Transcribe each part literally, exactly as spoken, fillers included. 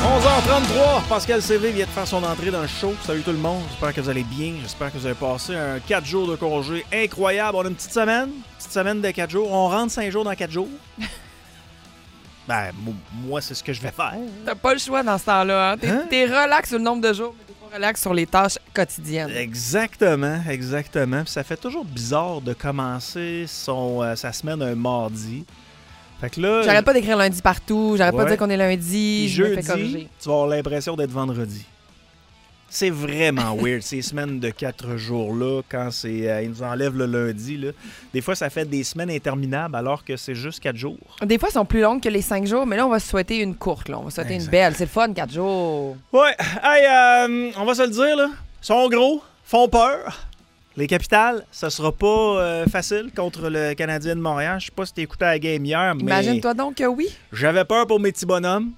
onze heures trente-trois, Pascal Sévry vient de faire son entrée dans le show. Salut tout le monde, j'espère que vous allez bien. J'espère que vous avez passé un quatre jours de congé incroyable. On a une petite semaine, petite semaine de quatre jours. On rentre cinq jours dans quatre jours. Ben, moi, c'est ce que je vais faire. T'as pas le choix dans ce temps-là. Hein? T'es, hein? t'es relax sur le nombre de jours, mais t'es pas relax sur les tâches quotidiennes. Exactement, exactement. Puis ça fait toujours bizarre de commencer son, euh, sa semaine un mardi. Fait que là, j'arrête pas d'écrire lundi partout, j'arrête ouais. pas de dire qu'on est lundi, je jeudi, me fais corriger. Tu vas avoir l'impression d'être vendredi. C'est vraiment weird, ces semaines de quatre jours-là, quand c'est, euh, ils nous enlèvent le lundi. Là. Des fois, ça fait des semaines interminables alors que c'est juste quatre jours. Des fois, elles sont plus longues que les cinq jours, mais là, on va se souhaiter une courte. Là. On va se souhaiter exact. Une belle. C'est le fun, quatre jours. Ouais, hey, euh, on va se le dire, là. Ils sont gros, font peur. Les Capitals, ça sera pas euh, facile contre le Canadien de Montréal. Je sais pas si t'as écouté la game hier, mais... Imagine-toi donc que oui. J'avais peur pour mes petits bonhommes.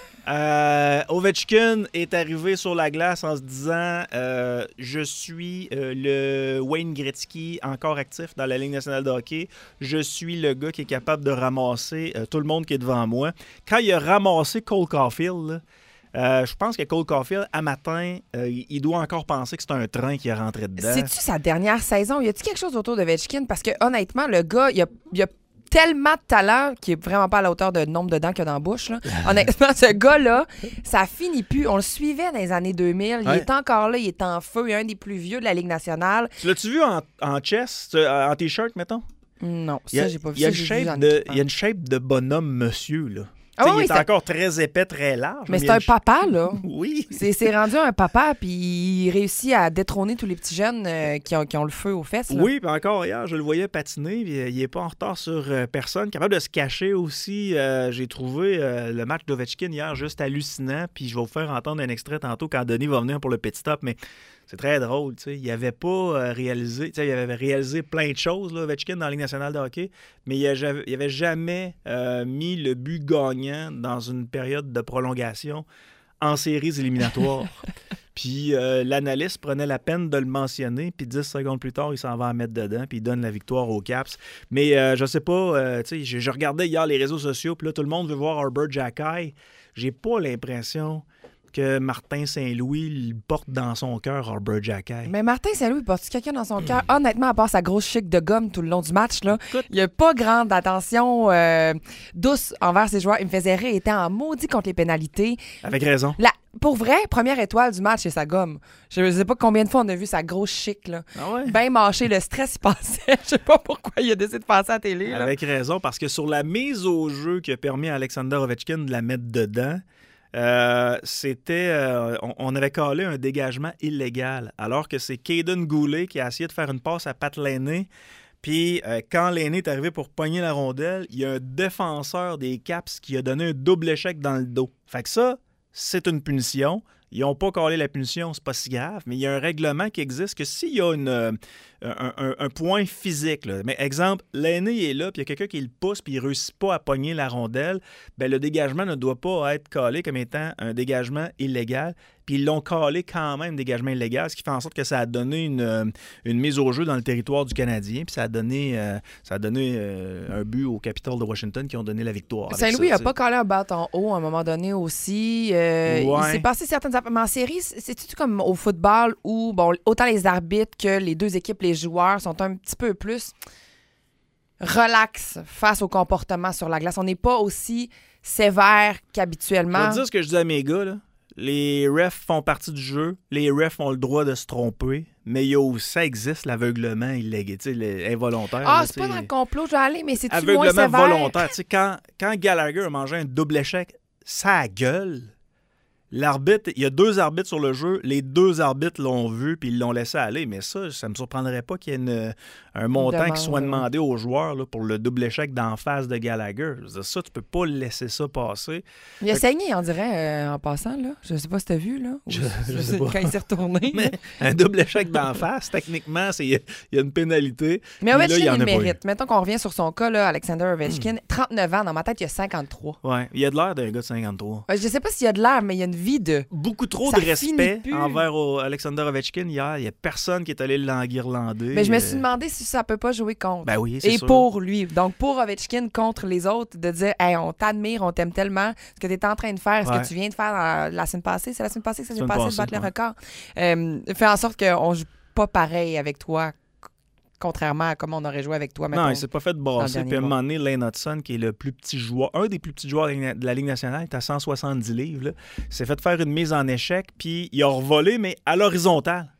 euh, Ovechkin est arrivé sur la glace en se disant euh, « Je suis euh, le Wayne Gretzky encore actif dans la Ligue nationale de hockey. Je suis le gars qui est capable de ramasser euh, tout le monde qui est devant moi. » Quand il a ramassé Cole Caulfield, là, Euh, je pense que Cole Caulfield, à matin, euh, il doit encore penser que c'est un train qui est rentré dedans. C'est-tu sa dernière saison? Y a-tu quelque chose autour de Ovechkin? Parce que honnêtement, le gars, il a, il a tellement de talent qui est vraiment pas à la hauteur de nombre de dents qu'il y a dans la bouche. Là. Honnêtement, ce gars-là, ça finit plus. On le suivait dans les années deux mille. Il ouais. est encore là, il est en feu. Il est un des plus vieux de la Ligue nationale. Tu l'as-tu vu en, en chess, en t-shirt, mettons? Non, ça, j'ai pas vu. Il y a, ça, une, shape de, il y a une shape de bonhomme monsieur, là. Oh, il oui, est c'est... encore très épais, très large. Mais, mais c'est un papa, là. Oui. C'est, c'est rendu un papa, puis il réussit à détrôner tous les petits jeunes euh, qui, ont, qui ont le feu aux fesses. Là. Oui, puis encore hier, je le voyais patiner, puis il n'est pas en retard sur euh, personne. Capable de se cacher aussi. Euh, j'ai trouvé euh, le match d'Ovechkin hier juste hallucinant, puis je vais vous faire entendre un extrait tantôt quand Denis va venir pour le petit top, mais... C'est très drôle, tu sais. Il n'avait pas euh, réalisé, tu sais, il avait réalisé plein de choses, là, Ovechkin, dans la Ligue nationale de hockey, mais il n'avait jamais euh, mis le but gagnant dans une période de prolongation en séries éliminatoires. Puis euh, l'analyste prenait la peine de le mentionner, puis dix secondes plus tard, il s'en va en mettre dedans, puis il donne la victoire aux Caps. Mais euh, je sais pas, euh, tu sais, je, je regardais hier les réseaux sociaux, puis là, tout le monde veut voir Arbor Xhekaj. J'ai pas l'impression... que Martin Saint-Louis le porte dans son cœur, Arbor Xhekaj. Mais Martin Saint-Louis porte quelqu'un dans son cœur? Honnêtement, à part sa grosse chic de gomme tout le long du match, là, il n'y a pas grande attention euh, douce envers ses joueurs. Il me faisait rire, il était en maudit contre les pénalités. Avec raison. La, pour vrai, première étoile du match, c'est sa gomme. Je ne sais pas combien de fois on a vu sa grosse chic, là. Ah ouais? Ben mâché, le stress, il passait. Je sais pas pourquoi il a décidé de passer à la télé. Là. Avec raison, parce que sur la mise au jeu qui a permis à Alexander Ovechkin de la mettre dedans, Euh, c'était, euh, on, on avait calé un dégagement illégal, alors que c'est Caden Goulet qui a essayé de faire une passe à Pat Laine. Puis euh, quand Laine est arrivé pour pogner la rondelle, il y a un défenseur des Caps qui a donné un double échec dans le dos. Fait que ça, c'est une punition. Ils n'ont pas calé la punition, c'est pas si grave, mais il y a un règlement qui existe que s'il y a une, euh, un, un, un point physique, là, mais exemple, l'aîné est là, puis il y a quelqu'un qui le pousse, puis il ne réussit pas à pogner la rondelle, ben le dégagement ne doit pas être calé comme étant un dégagement illégal, puis ils l'ont calé quand même, dégagement illégal, ce qui fait en sorte que ça a donné une, une mise au jeu dans le territoire du Canadien, puis ça a donné, euh, ça a donné euh, un but aux Capitals de Washington qui ont donné la victoire. Saint-Louis n'a pas calé un bâton haut à un moment donné aussi. Euh, ouais. Il s'est passé certaines affaires. Mais en série, c'est-tu comme au football où bon, autant les arbitres que les deux équipes, les joueurs sont un petit peu plus relax face au comportement sur la glace. On n'est pas aussi sévère qu'habituellement. Je vais te dire ce que je dis à mes gars, là. Les refs font partie du jeu. Les refs ont le droit de se tromper. Mais il y a aussi, ça existe, l'aveuglement illégal, involontaire. Ah, là, c'est pas dans le complot, je vais aller, mais c'est-tu aveuglement moins sévère? Volontaire. Quand, quand Gallagher a mangé un double échec, ça gueule. L'arbitre, il y a deux arbitres sur le jeu. Les deux arbitres l'ont vu puis ils l'ont laissé aller. Mais ça, ça me surprendrait pas qu'il y ait une, un montant Demande. qui soit demandé aux joueurs là, pour le double échec d'en face de Gallagher. Je veux dire, ça, tu peux pas laisser ça passer. Il a fait saigné, on dirait, euh, en passant. Là. Je sais pas si tu as vu. Là, je, je sais pas. Quand il s'est retourné. Mais un double échec d'en face, techniquement, il y, y a une pénalité. Mais Ovechkin, il le mérite. Mettons qu'on revient sur son cas, là, Alexander Ovechkin. Mm. trente-neuf ans, dans ma tête, il y a cinquante-trois. Oui, il a de l'air d'un gars de cinquante-trois. Je sais pas s'il y a de l'air, mais il y a une vie de... Beaucoup trop ça de respect envers Alexander Ovechkin hier. Il n'y a personne qui est allé l'enguirlander. Mais je me suis demandé si ça peut pas jouer contre. Ben oui, c'est Et sûr. pour lui. Donc, pour Ovechkin contre les autres, de dire hey, on t'admire, on t'aime tellement. Ce que tu es en train de faire, ce ouais. que tu viens de faire la, la semaine passée, c'est la semaine passée que ça s'est passé de battre ouais. le record. Euh, fait en sorte qu'on joue pas pareil avec toi, contrairement à comment on aurait joué avec toi. Mettons, non, il s'est pas fait brasser. Puis à un moment donné, Lane Hudson, qui est le plus petit joueur, un des plus petits joueurs de la Ligue nationale, est à cent soixante-dix livres, là, s'est fait faire une mise en échec, puis il a revolé, mais à l'horizontale.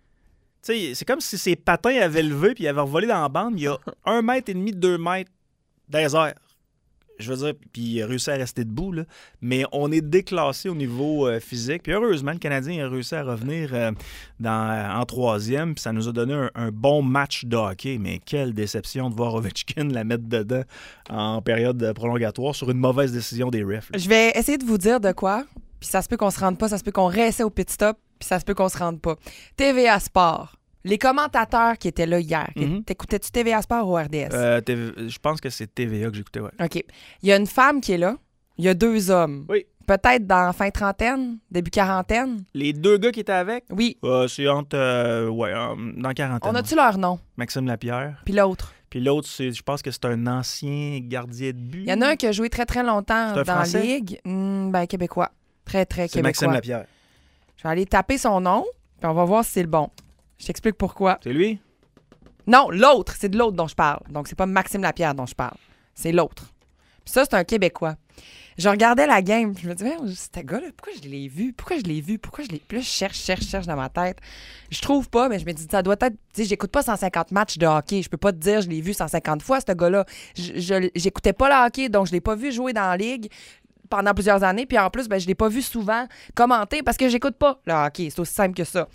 Tu sais, c'est comme si ses patins avaient levé, puis il avait revolé dans la bande. Il y a un mètre et demi, deux mètres des airs. Je veux dire, puis il a réussi à rester debout, là. Mais on est déclassé au niveau euh, physique. Puis heureusement, le Canadien a réussi à revenir euh, dans, euh, en troisième, puis ça nous a donné un, un bon match de hockey. Mais quelle déception de voir Ovechkin la mettre dedans en période prolongatoire sur une mauvaise décision des refs. Là. Je vais essayer de vous dire de quoi, puis ça se peut qu'on se rende pas, ça se peut qu'on réessaie au pit stop, puis ça se peut qu'on se rende pas. T V A Sport. Les commentateurs qui étaient là hier, mm-hmm. t'écoutais-tu T V A Sport ou R D S? Euh, T V... Je pense que c'est T V A que j'écoutais, ouais. OK. Il y a une femme qui est là. Il y a deux hommes. Oui. Peut-être dans fin trentaine, début quarantaine. Les deux gars qui étaient avec? Oui. Euh, c'est entre... Euh, ouais, euh, dans quarantaine. On a-tu leur nom? Maxime Lapierre. Puis l'autre? Puis l'autre, c'est, je pense que c'est un ancien gardien de but. Il y en a un qui a joué très, très longtemps dans Français? la Ligue. Mmh, ben, québécois. Très, très c'est québécois. C'est Maxime Lapierre. Je vais aller taper son nom, puis on va voir si c'est le bon. Je t'explique pourquoi. C'est lui? Non, l'autre. C'est de l'autre dont je parle. Donc, c'est pas Maxime Lapierre dont je parle. C'est l'autre. Puis ça, c'est un Québécois. Je regardais la game, puis je me disais, ce gars-là, pourquoi je l'ai vu? Pourquoi je l'ai vu? Pourquoi je l'ai... Puis là, je cherche, cherche, cherche dans ma tête. Je trouve pas, mais je me dis, ça doit être... Tu sais, j'écoute pas cent cinquante matchs de hockey. Je peux pas te dire, je l'ai vu cent cinquante fois, ce gars-là. Je, je, j'écoutais pas le hockey, donc je l'ai pas vu jouer dans la Ligue pendant plusieurs années. Puis en plus, ben, je l'ai pas vu souvent commenter parce que j'écoute pas le hockey. C'est aussi simple que ça.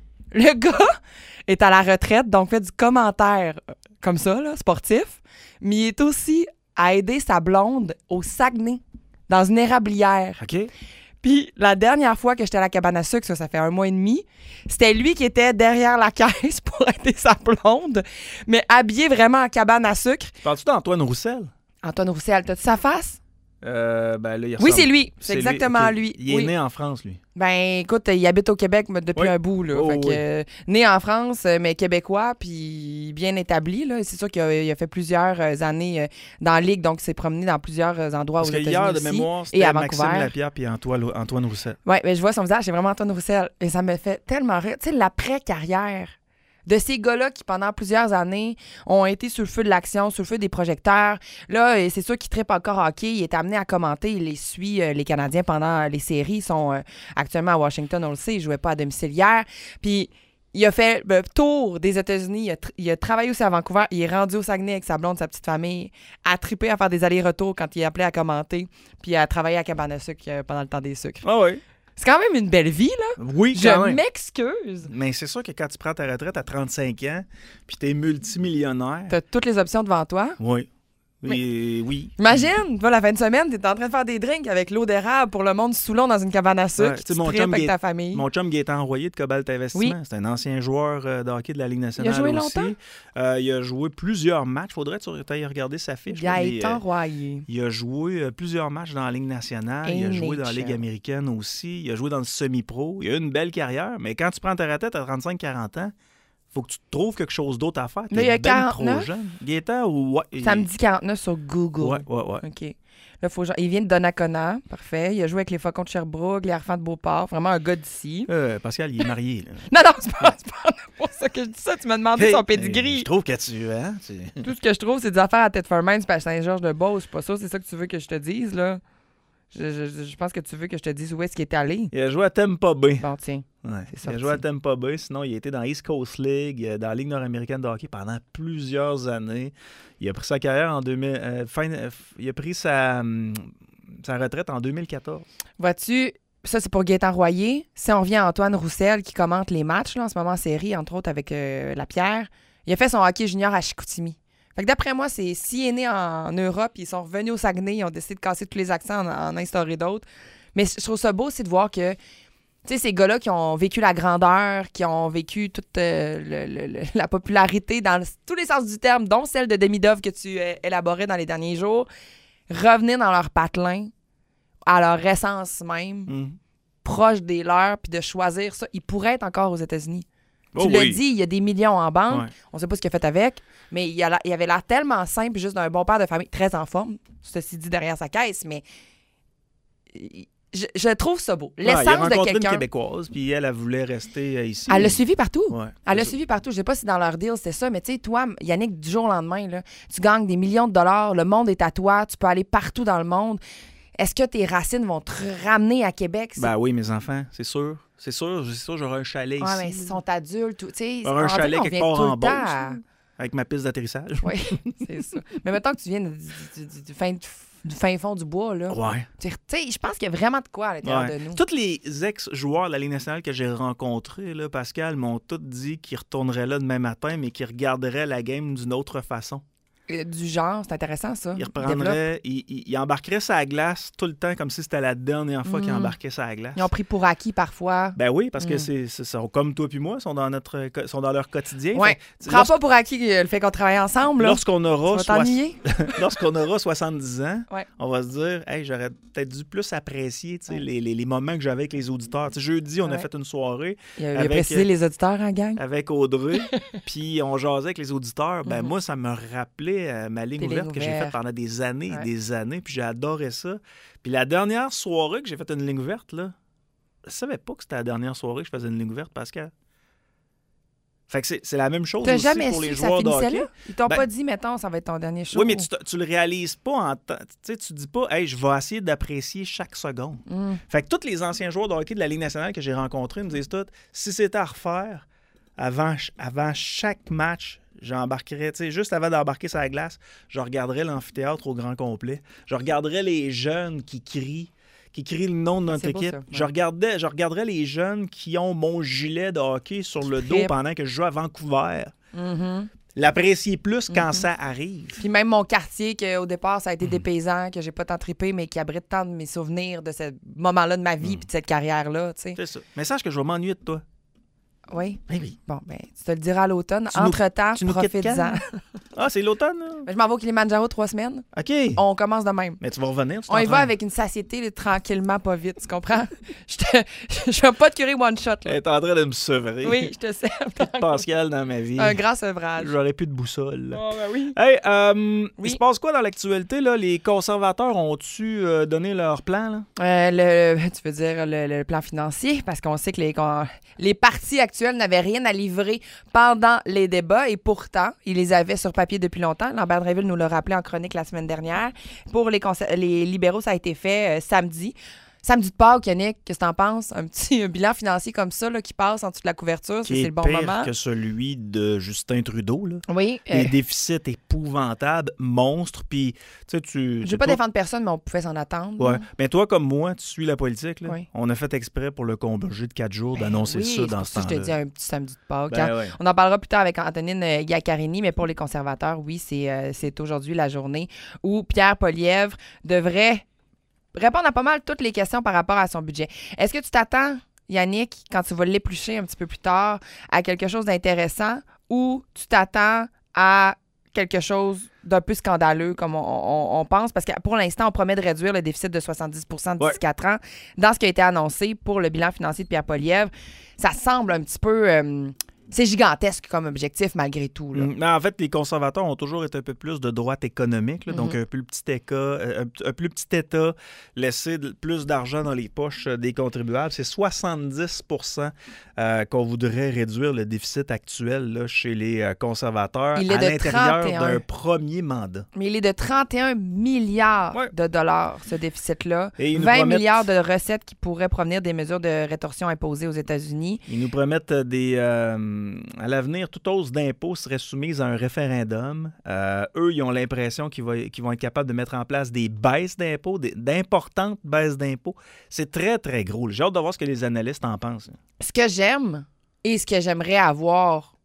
Le gars est à la retraite, donc fait du commentaire comme ça, là, sportif, mais il est aussi à aider sa blonde au Saguenay, dans une érablière. OK. Puis la dernière fois que j'étais à la cabane à sucre, ça, ça fait un mois et demi, c'était lui qui était derrière la caisse pour aider sa blonde, mais habillé vraiment en cabane à sucre. Parles-tu d'Antoine Roussel? Antoine Roussel, t'as-tu sa face? Euh, ben là, il oui, c'est lui. C'est, c'est exactement lui. lui. Okay. Il est oui. né en France, lui. Ben, écoute, il habite au Québec depuis oui. un bout, là. Oh, fait que, oui. euh, né en France, mais québécois, puis bien établi, là. C'est sûr qu'il a, il a fait plusieurs années dans la Ligue, donc il s'est promené dans plusieurs endroits Parce aux que États-Unis hier, de aussi, mémoire, et à c'était Vancouver. Maxime Lapierre puis Antoine, Antoine Roussel. Oui, mais je vois son visage, c'est vraiment Antoine Roussel. Et ça me fait tellement rire. Tu sais, l'après-carrière de ces gars-là qui, pendant plusieurs années, ont été sur le feu de l'action, sur le feu des projecteurs. Là, c'est sûr qu'ils trippent encore hockey. Il est amené à commenter. Il les suit, euh, les Canadiens, pendant les séries. Ils sont euh, actuellement à Washington, on le sait. Ils ne jouaient pas à domicile hier. Puis, il a fait le tour des États-Unis. Il a, tr- il a travaillé aussi à Vancouver. Il est rendu au Saguenay avec sa blonde, sa petite famille, à tripper, à faire des allers-retours quand il est appelé à commenter, puis à travailler à cabane à sucre euh, pendant le temps des sucres. Ah oui. C'est quand même une belle vie, là. Oui, quand Je même. m'excuse. Mais c'est sûr que quand tu prends ta retraite à trente-cinq ans, puis t'es multimillionnaire... T'as toutes les options devant toi. Oui. Oui. Et, oui. Imagine, toi, la fin de semaine, t'es en train de faire des drinks avec l'eau d'érable pour le monde sous l'eau dans une cabane à sucre. Ouais, tu mon tripes chum avec Gué- ta famille. Mon chum Gaétan Royer de Cobalt Investissement, Oui. c'est un ancien joueur euh, de hockey de la Ligue nationale Il a joué aussi. longtemps? Euh, il a joué plusieurs matchs. Faudrait que tu ailles regarder sa fiche. là, mais, Gaëtan euh, Royer. Il a joué euh, plusieurs matchs dans la Ligue nationale. Il a joué dans la Ligue américaine aussi. Il a joué dans le semi-pro. Il a eu une belle carrière. Mais quand tu prends ta retraite à trente-cinq quarante ans, faut que tu te trouves quelque chose d'autre à faire. T'es Là, il y a ben quarante-neuf? trop jeune. Gaétan ou... Ouais, Ça me dit quarante-neuf sur Google. Ouais, ouais, ouais. OK. Là, faut... Il vient de Donnacona. Parfait. Il a joué avec les Faucons de Sherbrooke, les Harfans de Beauport. Vraiment un gars d'ici. Euh, Pascal, il est marié. Là. Non, non, c'est pas, c'est pas pour ça que je dis ça. Tu m'as demandé Hey, son euh, pedigree. Je trouve que tu... Hein, tu... Tout ce que je trouve, c'est des affaires à Thetford Mines et à Saint-Georges-de-Beauce. C'est pas ça. C'est ça que tu veux que je te dise, là. Je, je, je pense que tu veux que je te dise où est-ce qu'il est allé. Il a joué à Tampa Bay. Bon, tiens. Ouais. C'est Il a joué à Tampa Bay. Sinon, il a été dans East Coast League, euh, dans la Ligue nord-américaine de hockey pendant plusieurs années. Il a pris sa carrière en deux mille... Euh, fin, euh, il a pris sa, hum, sa retraite en deux mille quatorze. Vois-tu, ça, c'est pour Gaétan Royer. Si on revient à Antoine Roussel qui commente les matchs, là, en ce moment en série, entre autres avec euh, Lapierre, il a fait son hockey junior à Chicoutimi. Fait que d'après moi, c'est s'il est né en Europe, ils sont revenus au Saguenay, ils ont décidé de casser tous les accents, en, en instaurer d'autres. Mais je trouve ça beau, c'est de voir que, tu sais, ces gars-là qui ont vécu la grandeur, qui ont vécu toute euh, le, le, la popularité dans le, tous les sens du terme, dont celle de Demidov que tu euh, élaborais dans les derniers jours, revenir dans leur patelin, à leur essence même, Mm. proche des leurs puis de choisir ça. Il pourrait être encore aux États-Unis. Oh, tu l'as oui. dit, il y a des millions en banque. Ouais. On ne sait pas ce qu'il a fait avec, mais il, a, il avait l'air tellement simple, juste d'un bon père de famille, très en forme, ceci dit derrière sa caisse, mais je, je trouve ça beau. L'essence ouais, il a de rencontré quelqu'un. une Québécoise, puis elle, elle voulait rester euh, ici. Elle l'a suivi partout. Ouais, elle l'a ça. suivi partout. Je ne sais pas si dans leur deal c'était ça, mais tu sais, toi, Yannick, du jour au lendemain, là, tu gagnes des millions de dollars, le monde est à toi, tu peux aller partout dans le monde. Est-ce que tes racines vont te ramener à Québec? C'est... Ben oui, mes enfants, c'est sûr. C'est sûr, c'est sûr, j'aurai un chalet ouais, ici. mais ils sont adultes. Tu sais, J'aurai un chalet quelque part en Beauce, à... avec ma piste d'atterrissage. Oui, c'est ça. Mais mettons que tu viennes du, du, du, du, fin, du fin fond du bois, là. Ouais. Tu sais, je pense qu'il y a vraiment de quoi à l'intérieur ouais. de nous. Tous les ex-joueurs de la Ligue nationale que j'ai rencontrés, là, Pascal, m'ont tous dit qu'ils retourneraient là demain matin, mais qu'ils regarderaient la game d'une autre façon. Du genre, c'est intéressant, ça. Il reprendrait, il, il, il embarquerait sa glace tout le temps comme si c'était la dernière fois Mm. qu'il embarquait sa glace. Ils ont pris pour acquis parfois. Ben oui, parce que Mm. c'est, c'est, c'est comme toi puis moi, sont dans notre sont dans leur quotidien. Ouais. Fait, Prends pas pour acquis le fait qu'on travaille ensemble. Là. Lorsqu'on aura, Tu vas t'ennuyer. soix... lorsqu'on aura soixante-dix ans, ouais. on va se dire, hey, j'aurais peut-être dû plus apprécier ouais. les, les, les moments que j'avais avec les auditeurs. T'sais, jeudi, on ouais. a fait une soirée. Il a, il a avec, précisé les auditeurs en gang. Avec Audrey, puis on jasait avec les auditeurs. Ben mm-hmm. moi, ça me rappelait euh, ma ligne Tes ouverte que j'ai faite pendant des années et ouais. des années, puis j'ai adoré ça. Puis la dernière soirée que j'ai fait une ligne ouverte, là, je savais pas que c'était la dernière soirée que je faisais une ligne ouverte, Pascal. Fait que c'est, c'est la même chose T'as aussi jamais pour su les que ça joueurs de finissait hockey. là? Ils t'ont ben, pas dit, mettons, ça va être ton dernier show. Oui, mais tu, tu le réalises pas en temps. Tu sais, tu dis pas, hey, je vais essayer d'apprécier chaque seconde. Mm. Fait que tous les anciens joueurs de hockey de la Ligue nationale que j'ai rencontrés me disent tout, si c'était à refaire, avant, avant chaque match, j'embarquerais, tu sais, juste avant d'embarquer sur la glace, je regarderais l'amphithéâtre au grand complet. Je regarderais les jeunes qui crient, qui crient le nom de notre c'est équipe. beau, ça, ouais. je, regardais, je regarderais les jeunes qui ont mon gilet de hockey sur le dos trippent. pendant que je joue à Vancouver. Mm-hmm. L'apprécier plus quand Mm-hmm. ça arrive. Puis même mon quartier, qu'au départ, ça a été Mm. des paysans, que j'ai pas tant trippé, mais qui abrite tant de mes souvenirs de ce moment-là de ma vie Mm. puis de cette carrière-là, tu sais. C'est ça. Mais sache que je vais m'ennuyer de toi. Oui. Eh oui. Bon, ben, tu te le diras à l'automne. Tu nous- Entre-temps, tu nous quittes profites-en. quand? Ah, c'est l'automne, là? Ben, je m'en vais au Kilimanjaro trois semaines. OK. On commence de même. Mais tu vas revenir, tu On y va t'entraînes. avec une satiété, là, tranquillement, pas vite, tu comprends? Je te... je vais pas te curer one shot, Elle là. est en train de me sevrer. Oui, je te sers. Pascal dans ma vie. Un grand sevrage. J'aurais plus de boussole. là. Oh, ben oui. Hey, euh, Oui. il se passe quoi dans l'actualité, là? Les conservateurs ont-tu euh, donné leur plan, là? Euh, le, tu veux dire le, le plan financier, parce qu'on sait que les, qu'on- les partis actuels n'avaient rien à livrer pendant les débats et pourtant, ils les avaient sur papier depuis longtemps. Lambert Dreville nous l'a rappelé en chronique la semaine dernière. Pour les, conser- les libéraux, ça a été fait euh, samedi. Samedi de Pâques, Yannick, qu'est-ce que t'en penses? Un petit un bilan financier comme ça là, qui passe en dessous de la couverture, Qui c'est, est c'est le bon pire moment. que celui de Justin Trudeau, là. Oui. euh, Les déficits épouvantables, monstres, puis tu sais, tu... je tu- veux pas toi- défendre personne, mais on pouvait s'en attendre. Ouais. Mais toi, comme moi, tu suis la politique, là. Oui. On a fait exprès pour le congé de quatre jours d'annoncer oui, ça c'est dans pour ce ça que je te temps-là. dis un petit samedi de Pâques. Ben hein. ouais. On en parlera plus tard avec Antonine euh, Iaccarini, mais pour les conservateurs, oui, c'est, euh, c'est aujourd'hui la journée où Pierre Poilievre devrait répondre à pas mal toutes les questions par rapport à son budget. Est-ce que tu t'attends, Yannick, quand tu vas l'éplucher un petit peu plus tard, à quelque chose d'intéressant ou tu t'attends à quelque chose d'un peu scandaleux comme on, on- on pense? Parce que pour l'instant, on promet de réduire le déficit de soixante-dix pour cent d'ici Ouais. quatre ans. Dans ce qui a été annoncé pour le bilan financier de Pierre Poilievre, ça semble un petit peu... euh, c'est gigantesque comme objectif malgré tout. Là. Mm, Mais en fait, les conservateurs ont toujours été un peu plus de droite économique, là, donc Mhm. un plus petit État, euh, un, un plus petit État, laisser de- plus d'argent dans les poches euh, des contribuables. C'est soixante-dix pour cent euh, qu'on voudrait réduire le déficit actuel là, chez les euh, conservateurs Il est à de l'intérieur trente et un. d'un premier mandat. Mais il est de trente et un milliards Ouais. de dollars, ce déficit-là. Et ils nous vingt promettent- milliards de recettes qui pourraient provenir des mesures de rétorsion imposées aux États-Unis. Ils nous promettent des... euh, à l'avenir, toute hausse d'impôts serait soumise à un référendum. Euh, eux, ils ont l'impression qu'ils, va- qu'ils vont être capables de mettre en place des baisses d'impôts, des- d'importantes baisses d'impôts. C'est très, très gros. J'ai hâte de voir ce que les analystes en pensent. Ce que j'aime et ce que j'aimerais avoir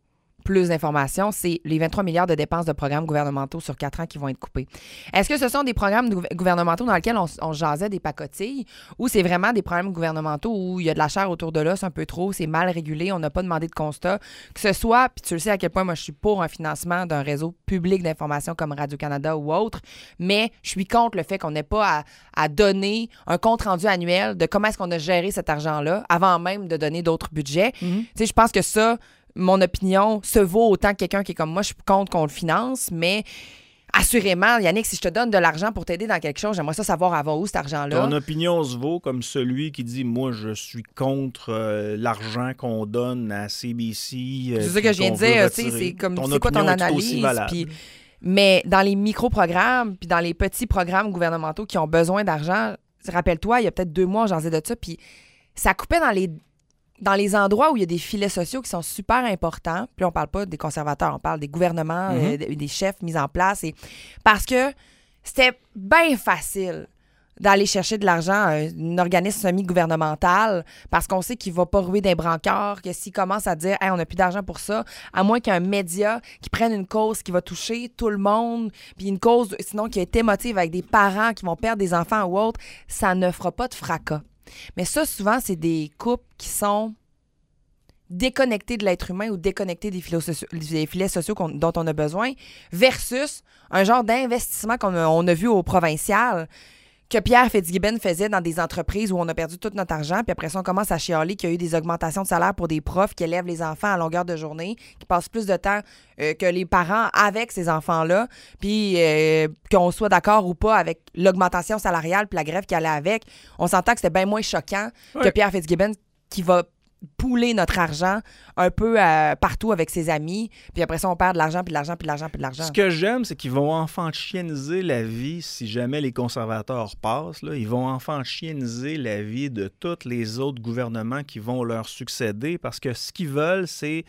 plus d'informations, c'est les vingt-trois milliards de dépenses de programmes gouvernementaux sur quatre ans qui vont être coupés. Est-ce que ce sont des programmes gou- gouvernementaux dans lesquels on, on jasait des pacotilles ou c'est vraiment des programmes gouvernementaux où il y a de la chair autour de l'os un peu trop, c'est mal régulé, on n'a pas demandé de constat, que ce soit, puis tu le sais à quel point moi je suis pour un financement d'un réseau public d'information comme Radio-Canada ou autre, mais je suis contre le fait qu'on n'ait pas à, à donner un compte-rendu annuel de comment est-ce qu'on a géré cet argent-là avant même de donner d'autres budgets. Mm-hmm. Tu sais, je pense que ça, mon opinion, se vaut autant que quelqu'un qui est comme moi, je suis contre qu'on le finance, mais assurément, Yannick, si je te donne de l'argent pour t'aider dans quelque chose, j'aimerais ça savoir avant où cet argent-là. Ton opinion se vaut comme celui qui dit « Moi, je suis contre euh, l'argent qu'on donne à C B C. Euh, » C'est ça que je viens de dire, tu sais, c'est comme, c'est quoi ton analyse? Puis, mais dans les micro-programmes, puis dans les petits programmes gouvernementaux qui ont besoin d'argent, rappelle-toi, il y a peut-être deux mois, j'en disais de ça, puis ça coupait dans les dans les endroits où il y a des filets sociaux qui sont super importants. Puis là, on parle pas des conservateurs, on parle des gouvernements, mm-hmm. euh, des chefs mis en place. Et parce que c'était bien facile d'aller chercher de l'argent à un organisme semi-gouvernemental parce qu'on sait qu'il va pas rouer des brancards, que s'il commence à dire hey, « on n'a plus d'argent pour ça », à moins qu'un média qui prenne une cause qui va toucher tout le monde, puis une cause, sinon qui a été émotive avec des parents qui vont perdre des enfants ou autre, ça ne fera pas de fracas. Mais ça, souvent, c'est des couples qui sont déconnectés de l'être humain ou déconnectés des filets sociaux, des filets sociaux qu'on, dont on a besoin, versus un genre d'investissement qu'on a, on a vu au provincial que Pierre Fitzgibbon faisait dans des entreprises où on a perdu tout notre argent, puis après ça, on commence à chialer qu'il y a eu des augmentations de salaire pour des profs qui élèvent les enfants à longueur de journée, qui passent plus de temps euh, que les parents avec ces enfants-là, puis euh, qu'on soit d'accord ou pas avec l'augmentation salariale puis la grève qui allait avec, on s'entend que c'était bien moins choquant ouais. que Pierre Fitzgibbon qui va pouler notre argent un peu euh, partout avec ses amis, puis après ça, on perd de l'argent, puis de l'argent, puis de l'argent, puis de l'argent. Ce que j'aime, c'est qu'ils vont enfantieniser la vie si jamais les conservateurs passent. Là, ils vont enfantieniser la vie de tous les autres gouvernements qui vont leur succéder parce que ce qu'ils veulent, c'est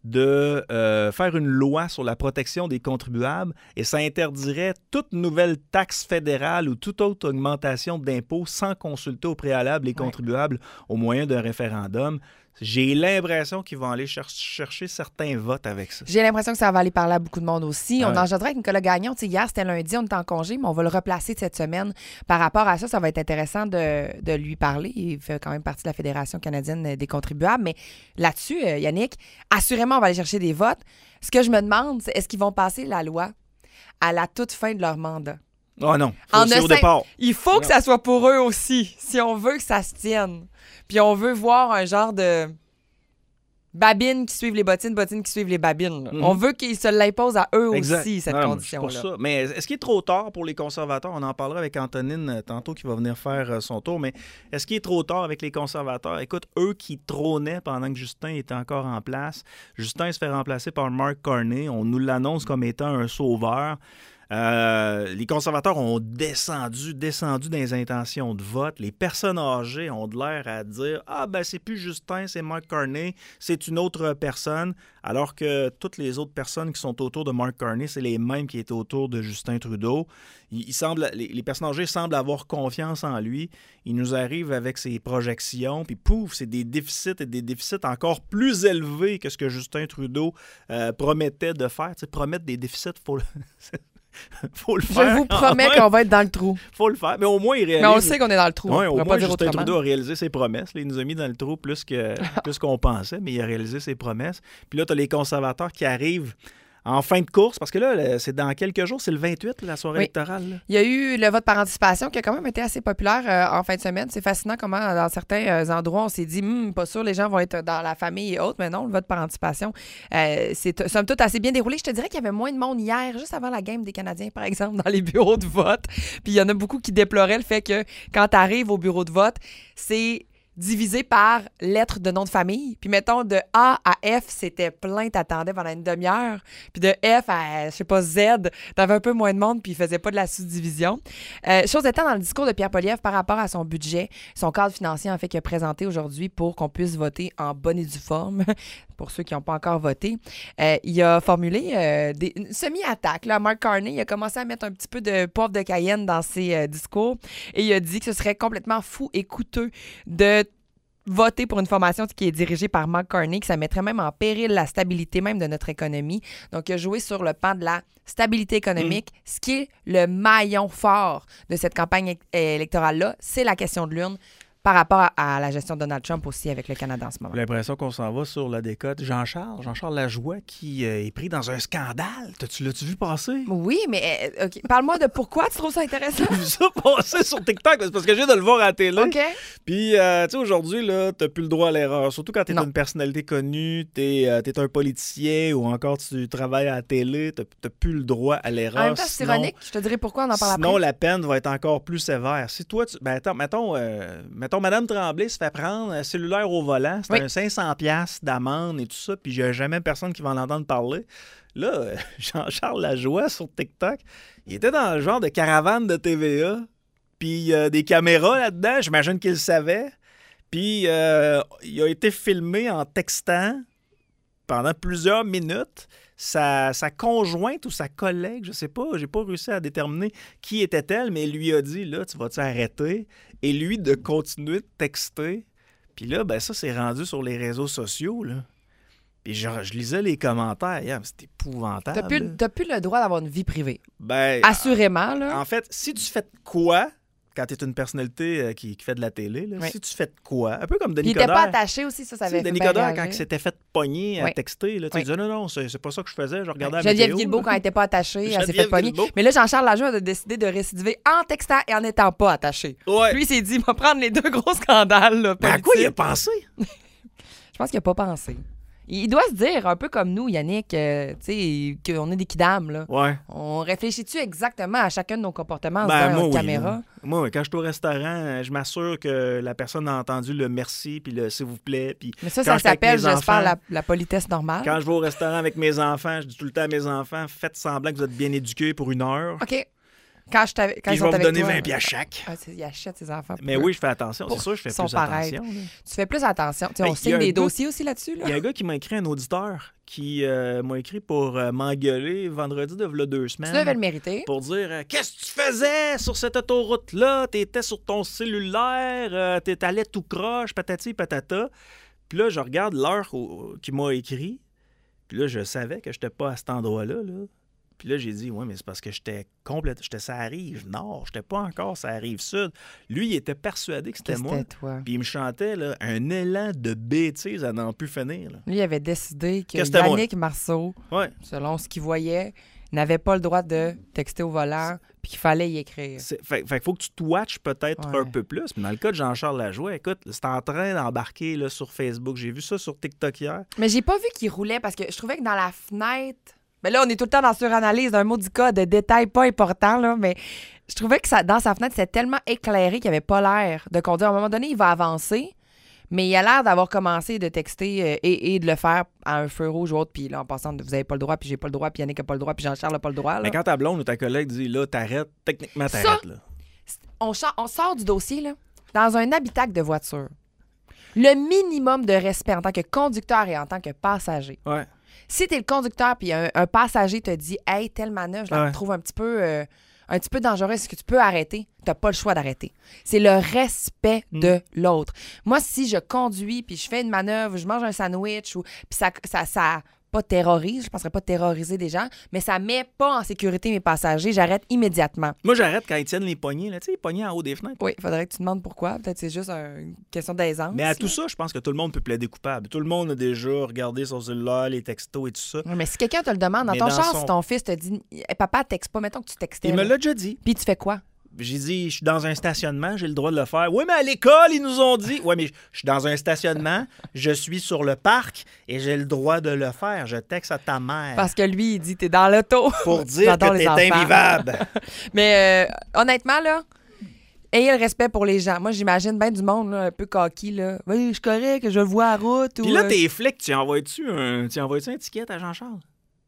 de euh, faire une loi sur la protection des contribuables et ça interdirait toute nouvelle taxe fédérale ou toute autre augmentation d'impôts sans consulter au préalable les contribuables ouais. au moyen d'un référendum. J'ai l'impression qu'ils vont aller cher- chercher certains votes avec ça. J'ai l'impression que ça va aller parler à beaucoup de monde aussi. Ouais. On en jaserait avec Nicolas Gagnon. Tu sais, hier, c'était lundi, on était en congé, mais on va le replacer cette semaine. Par rapport à ça, ça va être intéressant de, de lui parler. Il fait quand même partie de la Fédération canadienne des contribuables. Mais là-dessus, euh, Yannick, assurément, on va aller chercher des votes. Ce que je me demande, c'est est-ce qu'ils vont passer la loi à la toute fin de leur mandat? Oh non, faut, c'est au départ. Il faut non. que ça soit pour eux aussi, si on veut que ça se tienne. Puis on veut voir un genre de babines qui suivent les bottines, bottines qui suivent les babines. Mm-hmm. On veut qu'ils se l'imposent à eux exact. aussi, cette non, condition-là. Pour ça. Mais est-ce qu'il est trop tard pour les conservateurs? On en parlera avec Antonine tantôt qui va venir faire son tour. Mais est-ce qu'il est trop tard avec les conservateurs? Écoute, eux qui trônaient pendant que Justin était encore en place. Justin se fait remplacer par Mark Carney. On nous l'annonce comme étant un sauveur. Euh, les conservateurs ont descendu, descendu dans les intentions de vote. Les personnes âgées ont de l'air à dire « Ah, ben c'est plus Justin, c'est Mark Carney, c'est une autre personne. » Alors que toutes les autres personnes qui sont autour de Mark Carney, c'est les mêmes qui étaient autour de Justin Trudeau. Il, il semble, les, les personnes âgées semblent avoir confiance en lui. Il nous arrive avec ses projections, puis pouf, c'est des déficits et des déficits encore plus élevés que ce que Justin Trudeau euh, promettait de faire. Tu sais, promettre des déficits, il faut le... Faut le faire. Je vous promets qu'on va être dans le trou. Faut le faire, mais au moins il réalise. Mais on sait qu'on est dans le trou. Ouais, au moins pas Justin dire Trudeau a réalisé ses promesses. Là, il nous a mis dans le trou plus que plus qu'on pensait, mais il a réalisé ses promesses. Puis là, tu as les conservateurs qui arrivent en fin de course, parce que là, c'est dans quelques jours, c'est le vingt-huit, la soirée oui. électorale. Là. Il y a eu le vote par anticipation qui a quand même été assez populaire euh, en fin de semaine. C'est fascinant comment, dans certains euh, endroits, on s'est dit, hm, pas sûr, les gens vont être dans la famille et autres, mais non, le vote par anticipation, euh, c'est somme toute assez bien déroulé. Je te dirais qu'il y avait moins de monde hier, juste avant la game des Canadiens, par exemple, dans les bureaux de vote. Puis il y en a beaucoup qui déploraient le fait que quand tu arrives au bureau de vote, c'est divisé par lettres de nom de famille. Puis mettons, de A à F, c'était plein, t'attendais pendant une demi-heure. Puis de F à, je sais pas, Z, t'avais un peu moins de monde, puis il faisait pas de la sous-division. Euh, chose étant, dans le discours de Pierre Poilievre par rapport à son budget, son cadre financier, en fait, qu'il a présenté aujourd'hui pour qu'on puisse voter en bonne et due forme, pour ceux qui n'ont pas encore voté, euh, il a formulé euh, des, une semi-attaque. Là, Mark Carney, il a commencé à mettre un petit peu de poivre de Cayenne dans ses euh, discours et il a dit que ce serait complètement fou et coûteux de voter pour une formation qui est dirigée par Mark Carney, que ça mettrait même en péril la stabilité même de notre économie. Donc, il a joué sur le pan de la stabilité économique, mmh. ce qui est le maillon fort de cette campagne électorale-là, c'est la question de l'urne. Par rapport à, à la gestion de Donald Trump aussi avec le Canada en ce moment. J'ai l'impression qu'on s'en va sur la décote. Jean-Charles, Jean-Charles Lajoie qui euh, est pris dans un scandale. T'as-tu, l'as-tu vu passer? Oui, mais euh, okay. Parle-moi de pourquoi tu trouves ça intéressant. J'ai vu ça passer sur TikTok, c'est parce que je viens de le voir à la télé. OK. Puis, euh, tu sais, aujourd'hui, là, t'as plus le droit à l'erreur. Surtout quand t'es non. une personnalité connue, t'es, euh, t'es un politicien ou encore tu travailles à la télé, t'as, t'as plus le droit à l'erreur. En même temps, c'est ironique. Je te dirai pourquoi on en parle sinon, après. Sinon, la peine va être encore plus sévère. Si toi, tu... ben attends, mettons, euh, mettons Mme Tremblay se fait prendre un cellulaire au volant, c'est oui. un cinq cents dollars d'amende et tout ça, puis il n'y a jamais personne qui va en entendre parler. Là, euh, Jean-Charles Lajoie sur TikTok, il était dans le genre de caravane de T V A, puis il y a des caméras là-dedans, j'imagine qu'il le savait, puis euh, il a été filmé en textant pendant plusieurs minutes. Sa, sa conjointe ou sa collègue, je sais pas, j'ai pas réussi à déterminer qui était-elle, mais elle lui a dit, là, tu vas-tu arrêter? Et lui, de continuer de texter. Puis là, ben ça, c'est rendu sur les réseaux sociaux, là. Puis genre, je lisais les commentaires, yeah, c'est épouvantable. T'as plus, t'as plus le droit d'avoir une vie privée. Ben, assurément, là. En fait, si tu fais de quoi... Quand tu es une personnalité euh, qui, qui fait de la télé, là, oui. si tu fais de quoi? Un peu comme Denis Coderre. Il n'était pas attaché aussi, ça, ça avait fait Denis Coderre, quand il s'était fait pogner oui. à texter, là, tu oui. disais non, non, c'est, c'est pas ça que je faisais, je regardais oui. la Geneviève Guilbeault, quand elle n'était pas attachée, elle s'est fait pogner. Guilbeault. Mais là, Jean-Charles Lajoie a décidé de récidiver en textant et en n'étant pas attaché. Ouais. Lui, il s'est dit, il va prendre les deux gros scandales. Là, ben à quoi il a pensé? Je pense qu'il n'a pas pensé. Il doit se dire, un peu comme nous, Yannick, euh, tu sais, qu'on est des kidams, là. Ouais. On réfléchit-tu exactement à chacun de nos comportements ben, devant une oui, caméra? Là. Moi, quand je suis au restaurant, je m'assure que la personne a entendu le merci puis le s'il vous plaît. Puis mais ça, ça s'appelle, j'espère, enfants, la, la politesse normale. Quand je vais au restaurant avec mes enfants, je dis tout le temps à mes enfants, faites semblant que vous êtes bien éduqués pour une heure. OK. Quand je, quand puis ils je vais vous donner toi, vingt piastres chaque. Ah, ils achètent ses enfants. Mais eux. Oui, je fais attention. C'est sûr, je fais plus pareils. attention. Là. Tu fais plus attention. Ben, on signe des gars, dossiers aussi là-dessus. Là. Il y a un gars qui m'a écrit, un auditeur, qui euh, m'a écrit pour euh, m'engueuler vendredi de là, deux semaines. Tu devais le mériter. Pour dire euh, qu'est-ce que tu faisais sur cette autoroute-là? T'étais sur ton cellulaire, euh, t'es allé tout croche, patati patata. Puis là, je regarde l'heure où, qu'il m'a écrit. Puis là, je savais que j'étais pas à cet endroit-là. Là. Puis là, j'ai dit, ouais, mais c'est parce que j'étais complète, j'étais sur la rive nord, j'étais pas encore sur la rive sud. Lui, il était persuadé que c'était que moi. C'était toi. Puis il me chantait là, un élan de bêtises à n'en plus finir. Là. Lui, il avait décidé que, que Yannick moi. Marceau, ouais. selon ce qu'il voyait, n'avait pas le droit de texter au volant, puis qu'il fallait y écrire. C'est, fait, fait faut que tu te watches peut-être ouais. un peu plus. Mais dans le cas de Jean-Charles Lajoie, écoute, c'est en train d'embarquer là, sur Facebook. J'ai vu ça sur TikTok hier. Mais j'ai pas vu qu'il roulait parce que je trouvais que dans la fenêtre... Mais là, on est tout le temps dans suranalyse d'un mot du cas, de détails pas importants, là, mais je trouvais que ça, dans sa fenêtre, c'était tellement éclairé qu'il avait pas l'air de conduire. À un moment donné, il va avancer, mais il a l'air d'avoir commencé de texter euh, et, et de le faire à un feu rouge ou autre, puis là, en passant, vous avez pas le droit, puis j'ai pas le droit, puis Yannick a pas le droit, puis Jean-Charles a pas le droit. Là. Mais quand ta blonde ou ta collègue dit, là, t'arrêtes, techniquement, t'arrêtes, ça, là. On, on sort du dossier, là, dans un habitacle de voiture. Le minimum de respect en tant que conducteur et en tant que passager. Ouais. Si t'es le conducteur puis un, un passager te dit « Hey, telle manœuvre, je la ouais. trouve un petit peu euh, un petit peu dangereuse, est-ce que tu peux arrêter? » T'as pas le choix d'arrêter. C'est le respect mm. de l'autre. Moi, si je conduis puis je fais une manœuvre, je mange un sandwich ou puis ça, ça, ça pas terrorise, je penserais pas terroriser des gens, mais ça met pas en sécurité mes passagers, j'arrête immédiatement. Moi, j'arrête quand ils tiennent les poignées, là, tu sais, les poignées en haut des fenêtres. Oui, il faudrait que tu demandes pourquoi. Peut-être que c'est juste un, une question d'aisance. Mais à tout ça, je pense que tout le monde peut plaider coupable. Tout le monde a déjà regardé son cellulaire, les textos et tout ça. Oui, mais si quelqu'un te le demande, dans mais ton dans char, son... si ton fils te dit hey, « Papa, texte pas, mettons que tu textais. » Il me l'a déjà dit. Puis tu fais quoi? J'ai dit, je suis dans un stationnement, j'ai le droit de le faire. Oui, mais à l'école, ils nous ont dit. Oui, mais je suis dans un stationnement, je suis sur le parc et j'ai le droit de le faire. Je texte à ta mère. Parce que lui, il dit, t'es dans l'auto. Pour dire que t'es invivable. Mais euh, honnêtement, là, ayez le respect pour les gens. Moi, j'imagine bien du monde là, un peu coquille. Là. Oui, je suis correct, je le vois à route. Puis ou, là, euh... t'es flic, tu envoies-tu un, tu envoies-tu un ticket à Jean-Charles?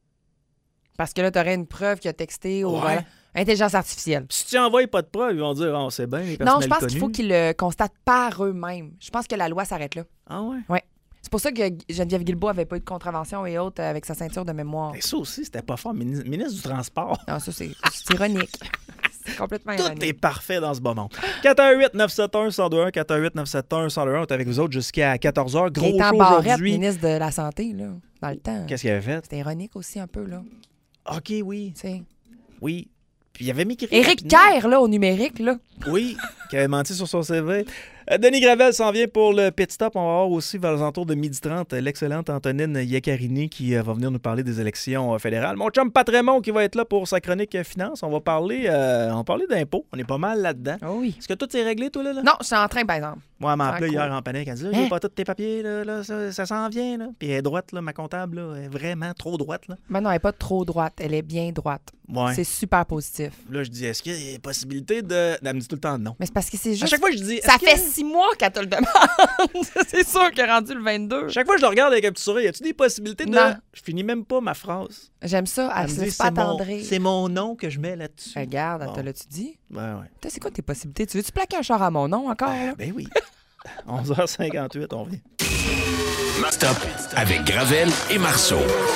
Parce que là, t'aurais une preuve qu'il a texté au ouais. voilà. Intelligence artificielle. Si tu n'envoies pas de preuves, ils vont dire oh, c'est bien, les non, je pense connues. qu'il faut qu'ils le constatent par eux-mêmes. Je pense que la loi s'arrête là. Ah ouais? Oui. C'est pour ça que Geneviève Guilbeault n'avait pas eu de contravention et autres avec sa ceinture de mémoire. Et ça aussi, c'était pas fort. Ministre du Transport. Non, ça, c'est, c'est ironique. C'est complètement Tout ironique. est parfait dans ce bon monde. quatre un huit neuf sept un un zéro un, quatre un huit neuf sept un un zéro un. On est avec vous autres jusqu'à quatorze heures. Gros Gaétan show Barrette, aujourd'hui. ministre de la Santé, là, dans le temps. Qu'est-ce qu'il avait fait? C'était ironique aussi un peu, là. OK, oui. T'sais. Oui. Puis il avait mis Éric Kerr, là, au numérique, là. Oui, qui avait menti sur son C V. Euh, Denis Gravel s'en vient pour le pit stop. On va avoir aussi vers les alentours de midi trente l'excellente Antonine Iaccarini qui euh, va venir nous parler des élections euh, fédérales. Mon chum Pat Raymond qui va être là pour sa chronique euh, finance. On va parler, euh, on va parler d'impôts. On est pas mal là-dedans. Oh oui. Est-ce que tout est réglé, toi, là? là? Non, je suis en train, par exemple. Moi, elle m'a appelé Ah, cool. hier en panique. Elle dit, j'ai Hein? pas tous tes papiers, là, là, ça, ça s'en vient. Là. Puis elle est droite, là, ma comptable, là, elle est vraiment trop droite. Là. Mais non, elle n'est pas trop droite. Elle est bien droite. Ouais. C'est super positif. Là, je dis, est-ce qu'il y a possibilité de... Elle me dit tout le temps non. Mais c'est parce que c'est juste... À chaque fois, je dis... Ça est-ce fait que- six mois qu'elle te le demande. C'est sûr qu'elle est rendue le vingt-deux. Chaque fois que je le regarde avec un petit sourire, y a-tu des possibilités de... Non. Je finis même pas ma phrase. J'aime ça. Elle Elle se me dit, laisse pas c'est mon, attendrir. c'est mon nom que je mets là-dessus. Regarde, elle Bon. te l'a-tu dit? Ben ouais. Toi, c'est quoi tes possibilités? Tu veux-tu plaquer un char à mon nom encore? Là? Ben oui. onze heures cinquante-huit, on vient. Stop avec Gravel et Marceau.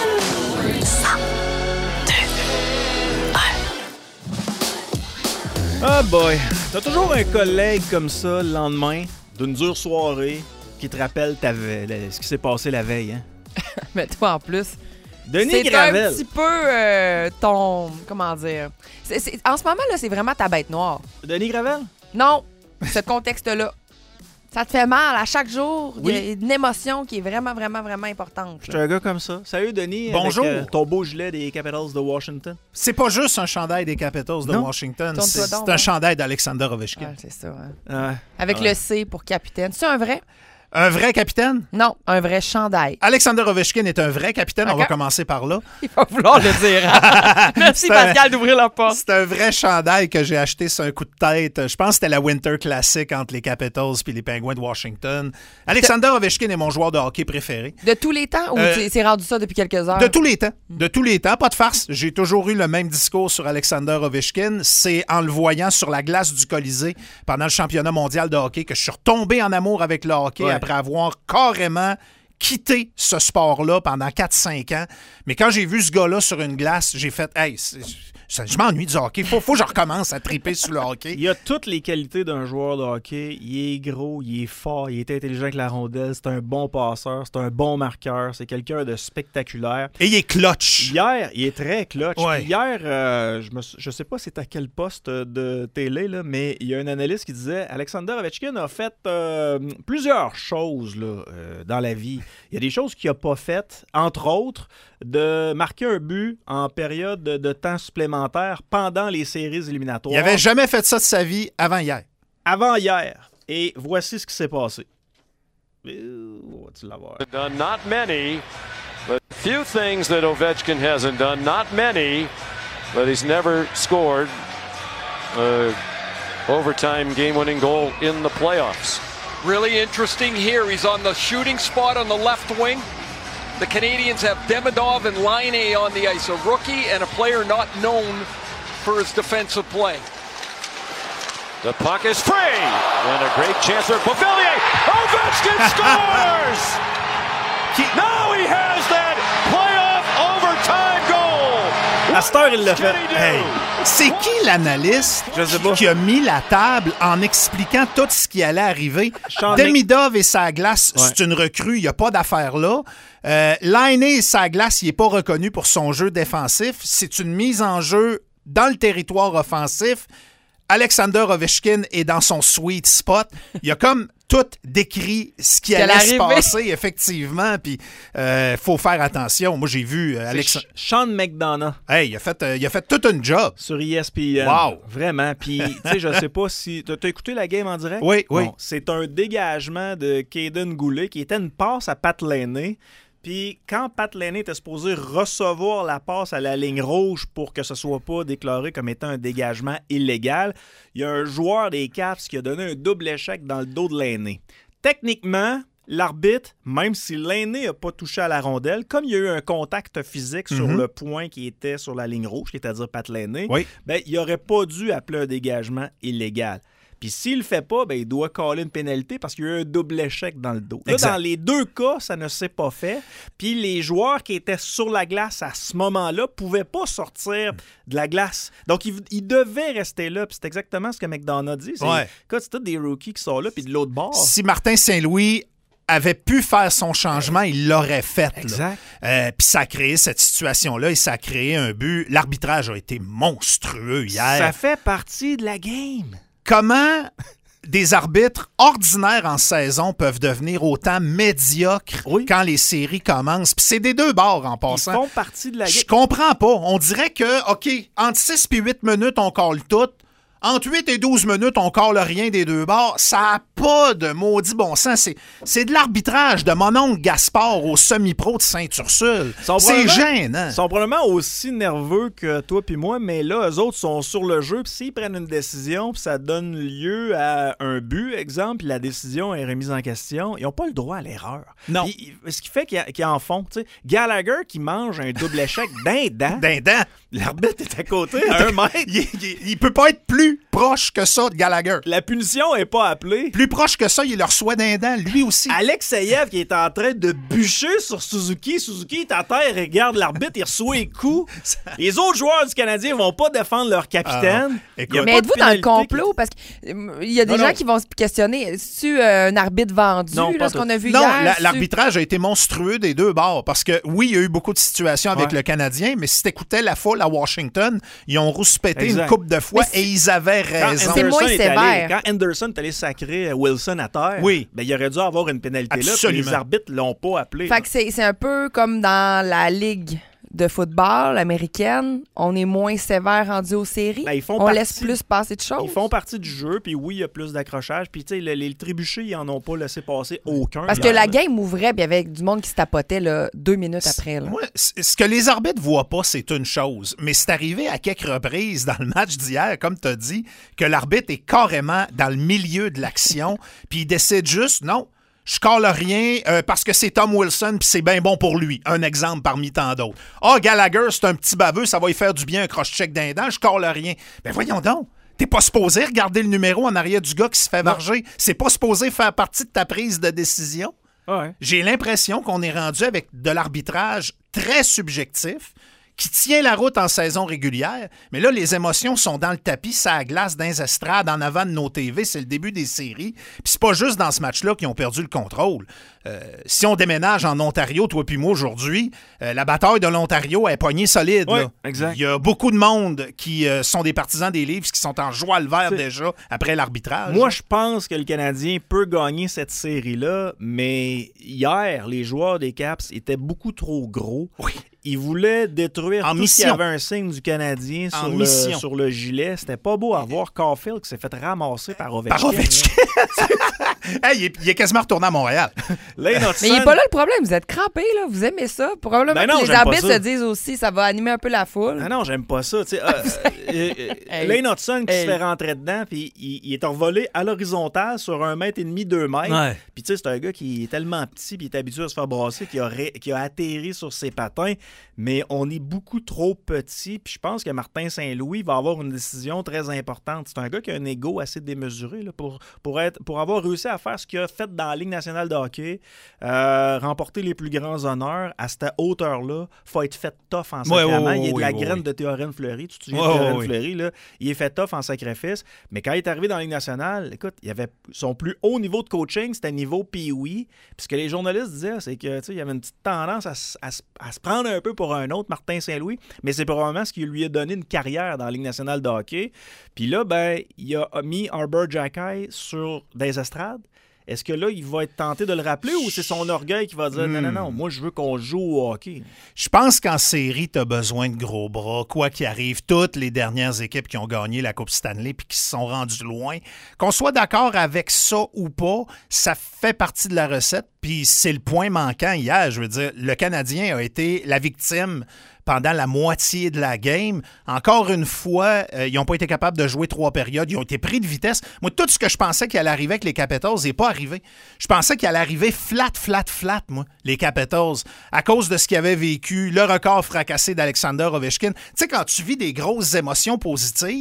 Ah boy. T'as toujours un collègue comme ça le lendemain d'une dure soirée qui te rappelle ta ve- la- ce qui s'est passé la veille. Hein? Mais toi, en plus... Denis C'est Gravel. un petit peu euh, ton... Comment dire? C'est- c'est- en ce moment, là, c'est vraiment ta bête noire. Denis Gravel? Non, ce contexte-là. Ça te fait mal à chaque jour. Il y a Oui. une émotion qui est vraiment, vraiment, vraiment importante. Je suis un gars comme ça. Salut Denis. Bonjour. Avec, euh, ton beau gilet des Capitals de Washington. C'est pas juste un chandail des Capitals de Non. Washington, Tourne-toi c'est donc, c'est un hein. chandail d'Alexander Ovechkin. Ah, c'est ça. hein. Ouais. Avec Ouais. le C pour capitaine. C'est un vrai? Un vrai capitaine? Non, un vrai chandail. Alexander Ovechkin est un vrai capitaine, on Ok. va commencer par là. Il va vouloir le dire. hein? Merci C'est un- Pascal d'ouvrir la porte. C'est un vrai chandail que j'ai acheté sur un coup de tête. Je pense que c'était la Winter Classic entre les Capitals et les Penguins de Washington. Alexander Ovechkin est mon joueur de hockey préféré. De tous les temps ou Euh, tu- c'est rendu ça depuis quelques heures? De tous les temps. De tous les temps. Pas de farce. J'ai toujours eu le même discours sur Alexander Ovechkin. C'est en le voyant sur la glace du Colisée pendant le championnat mondial de hockey que je suis retombé en amour avec le hockey Ouais. après avoir carrément quitté ce sport-là pendant quatre cinq ans. Mais quand j'ai vu ce gars-là sur une glace, j'ai fait « Hey, c'est- c'est- je m'ennuie du hockey. Faut, faut que je recommence à triper sur le hockey. » Il a toutes les qualités d'un joueur de hockey. Il est gros, il est fort, il est intelligent avec la rondelle, c'est un bon passeur, c'est un bon marqueur, c'est quelqu'un de spectaculaire. Et il est clutch. Hier, il est très clutch. Ouais. Puis Hier, euh, je me, sou- je sais pas c'est à quel poste de télé, là, mais il y a un analyste qui disait Alexander Ovechkin a fait euh, plusieurs choses là, euh, dans la vie. Il y a des choses qu'il n'a pas faites, entre autres, de marquer un but en période de, de temps supplémentaire pendant les séries éliminatoires. Il n'avait jamais fait ça de sa vie avant hier. Avant hier. Et voici ce qui s'est passé. Euh, on va-tu l'avoir? Done not many, but few things that Ovechkin hasn't done. Not many, but he's never scored a overtime game-winning goal in the playoffs. Really interesting here. He's on the shooting spot on the left wing. The Canadians have Demidov and Laine on the ice, a rookie and a player not known for his defensive play. The puck is free, and a great chance for Beauvillier. Ovechkin scores! Now he has that playoff overtime goal. À cette heure, il l'a fait. Hey, c'est qui l'analyste Je sais pas. qui a mis la table en expliquant tout ce qui allait arriver? Sean Demidov et sa glace, Ouais. c'est une recrue, il n'y a pas d'affaire là. Euh, Laine et sa glace, il n'est pas reconnu pour son jeu défensif. C'est une mise en jeu dans le territoire offensif. Alexander Ovechkin est dans son sweet spot. Il a comme tout décrit ce qui allait allait se arriver. passer, effectivement. Puis, il faut faire attention. Moi, j'ai vu euh, Alexander. Ch- Sean McDonough Hey, il a fait, euh, il a fait tout un job. sur E S P N. Wow. Vraiment. Puis, tu sais, je sais pas si. T'as t'as écouté la game en direct? Oui, oui. Bon, c'est un dégagement de Caden Goulet qui était une passe à Pat Laine. Puis, quand Pat Laine était supposé recevoir la passe à la ligne rouge pour que ce soit pas déclaré comme étant un dégagement illégal, il y a un joueur des Caps qui a donné un double échec dans le dos de Laine. Techniquement, l'arbitre, même si Laine n'a pas touché à la rondelle, comme il y a eu un contact physique sur Mhm. le point qui était sur la ligne rouge, c'est-à-dire Pat Laine, Oui. ben, il n'aurait pas dû appeler un dégagement illégal. Puis s'il le fait pas, ben, il doit caler une pénalité parce qu'il y a eu un double échec dans le dos. Là, dans les deux cas, ça ne s'est pas fait. Puis les joueurs qui étaient sur la glace à ce moment-là pouvaient pas sortir de la glace. Donc, ils, ils devaient rester là. Puis c'est exactement ce que McDonough dit. C'est, ouais. c'est tous des rookies qui sont là, puis de l'autre bord. Si Martin Saint-Louis avait pu faire son changement, il l'aurait fait. Exact. Euh, Puis ça a créé cette situation-là et ça a créé un but. L'arbitrage a été monstrueux hier. Ça fait partie de la game. Comment des arbitres ordinaires en saison peuvent devenir autant médiocres oui. quand les séries commencent? Puis c'est des deux bords en passant. Ils font partie de la game. Je comprends pas. On dirait que, OK, entre six et huit minutes, on colle tout. Entre huit et douze minutes, on colle rien des deux bords. Ça n'a pas de maudit bon sens. C'est, c'est de l'arbitrage de mon oncle Gaspard au semi-pro de Saint-Ursule. C'est gênant. Ils sont probablement aussi nerveux que toi puis moi, mais là, eux autres sont sur le jeu. Puis s'ils prennent une décision, puis ça donne lieu à un but, exemple, puis la décision est remise en question, ils n'ont pas le droit à l'erreur. Non. Puis, ce qui fait qu'ils, qu'ils en font. T'sais, Gallagher qui mange un double échec d'un dent. d'un dent. L'arbitre est à côté, à un mètre. Il, il, il peut pas être plus proche que ça de Gallagher. La punition est pas appelée. Plus proche que ça, il le reçoit d'un dent, lui aussi. Alexeyev qui est en train de bûcher sur Suzuki. Suzuki est à terre, il regarde l'arbitre, il reçoit les coups. Les autres joueurs du Canadien vont pas défendre leur capitaine. Ah, écoute, mais êtes-vous dans le complot? Parce qu'il y a des non, gens non. qui vont se questionner. Est-ce euh, un arbitre vendu, non, là, ce qu'on a vu non, hier? Non, l'arbitrage a été monstrueux des deux bords. Parce que, oui, il y a eu beaucoup de situations avec ouais. le Canadien, mais si t'écoutais la foule à Washington, ils ont rouspété exact. une couple de fois et ils avaient raison. C'est moins sévère. Allé, quand Anderson est allé sacrer Wilson à terre, oui. ben, il aurait dû avoir une pénalité Absolument. là, puis les arbitres l'ont pas appelé. Fait que c'est, c'est un peu comme dans la Ligue de football américaine, on est moins sévère rendu aux séries. Ben, ils font on partie, laisse plus passer de choses. Ils font partie du jeu, puis oui, il y a plus d'accrochage. Puis tu sais, les, les trébuchés, ils en ont pas laissé passer aucun. Parce que la game ouvrait, puis il y avait du monde qui se tapotait là, deux minutes après. Là. Ouais, ce que les arbitres voient pas, c'est une chose. Mais c'est arrivé à quelques reprises dans le match d'hier, comme tu as dit, que l'arbitre est carrément dans le milieu de l'action, puis il décide juste, non, je colle rien euh, parce que c'est Tom Wilson puis c'est bien bon pour lui. Un exemple parmi tant d'autres. Ah, oh, Gallagher, c'est un petit baveux, ça va lui faire du bien un cross-check d'un dent, je colle rien. Ben voyons donc. T'es pas supposé regarder le numéro en arrière du gars qui se fait varger. C'est pas supposé faire partie de ta prise de décision. Ouais. J'ai l'impression qu'on est rendu avec de l'arbitrage très subjectif qui tient la route en saison régulière, mais là, les émotions sont dans le tapis, ça à glace, dans les estrades, en avant de nos T V, c'est le début des séries. Puis c'est pas juste dans ce match-là qu'ils ont perdu le contrôle. Euh, si on déménage en Ontario, toi puis moi, aujourd'hui, euh, la bataille de l'Ontario est poignée solide. Oui, là. Exact. Il y a beaucoup de monde qui euh, sont des partisans des Leafs, qui sont en joie le vert c'est... déjà après l'arbitrage. Moi, je pense que le Canadien peut gagner cette série-là, mais hier, les joueurs des Caps étaient beaucoup trop gros. Oui. Ils voulaient détruire en tout mission. ce qui avait un signe du Canadien sur le, sur le gilet. C'était pas beau à voir. Caulfield qui s'est fait ramasser par Ovechkin. Par Ovechkin. Hey, il, est, il est quasiment retourné à Montréal. Mais il n'est pas là le problème. Vous êtes crampés, là. Vous aimez ça. Probablement ben non, que les arbitres se disent aussi ça va animer un peu la foule. Ah non, j'aime pas ça. euh, euh, hey. Lane Hudson qui hey. se fait rentrer dedans, puis il, il est envolé à l'horizontale sur un mètre et demi, deux mètres. Ouais. Puis tu sais, c'est un gars qui est tellement petit puis il est habitué à se faire brasser qu'il a, ré, qu'il a atterri sur ses patins. Mais on est beaucoup trop petit. Puis je pense que Martin Saint-Louis va avoir une décision très importante. C'est un gars qui a un ego assez démesuré là, pour, pour, être, pour avoir réussi à faire ce qu'il a fait dans la Ligue nationale de hockey, euh, remporter les plus grands honneurs à cette hauteur-là. Il faut être fait tough en sacrament. Ouais, ouais, ouais, il est de la ouais, graine ouais. de Théorène Fleury. Tu te souviens ouais, de Théorène ouais, Fleury? Là? Il est fait tough en sacrifice. Mais quand il est arrivé dans la Ligue nationale, écoute, il avait son plus haut niveau de coaching, c'était niveau Pee-Wee. Puis ce que les journalistes disaient, c'est que il y avait une petite tendance à, à, à se prendre un peu pour un autre, Martin Saint-Louis, mais c'est probablement ce qui lui a donné une carrière dans la Ligue nationale de hockey. Puis là, ben, il a mis Arbor Xhekaj sur des estrades. Est-ce que là, il va être tenté de le rappeler ou c'est son orgueil qui va dire hmm. « Non, non, non, moi, je veux qu'on joue au hockey. » Je pense qu'en série, tu as besoin de gros bras. Quoi qu'il arrive, toutes les dernières équipes qui ont gagné la Coupe Stanley puis qui se sont rendues loin, qu'on soit d'accord avec ça ou pas, ça fait partie de la recette. Puis c'est le point manquant hier. Je veux dire, le Canadien a été la victime pendant la moitié de la game. Encore une fois, euh, ils n'ont pas été capables de jouer trois périodes. Ils ont été pris de vitesse. Moi, tout ce que je pensais qu'il allait arriver avec les Capitals n'est pas arrivé. Je pensais qu'il allait arriver flat, flat, flat, moi, les Capitals, à cause de ce qu'ils avaient vécu, le record fracassé d'Alexander Ovechkin. Tu sais, quand tu vis des grosses émotions positives,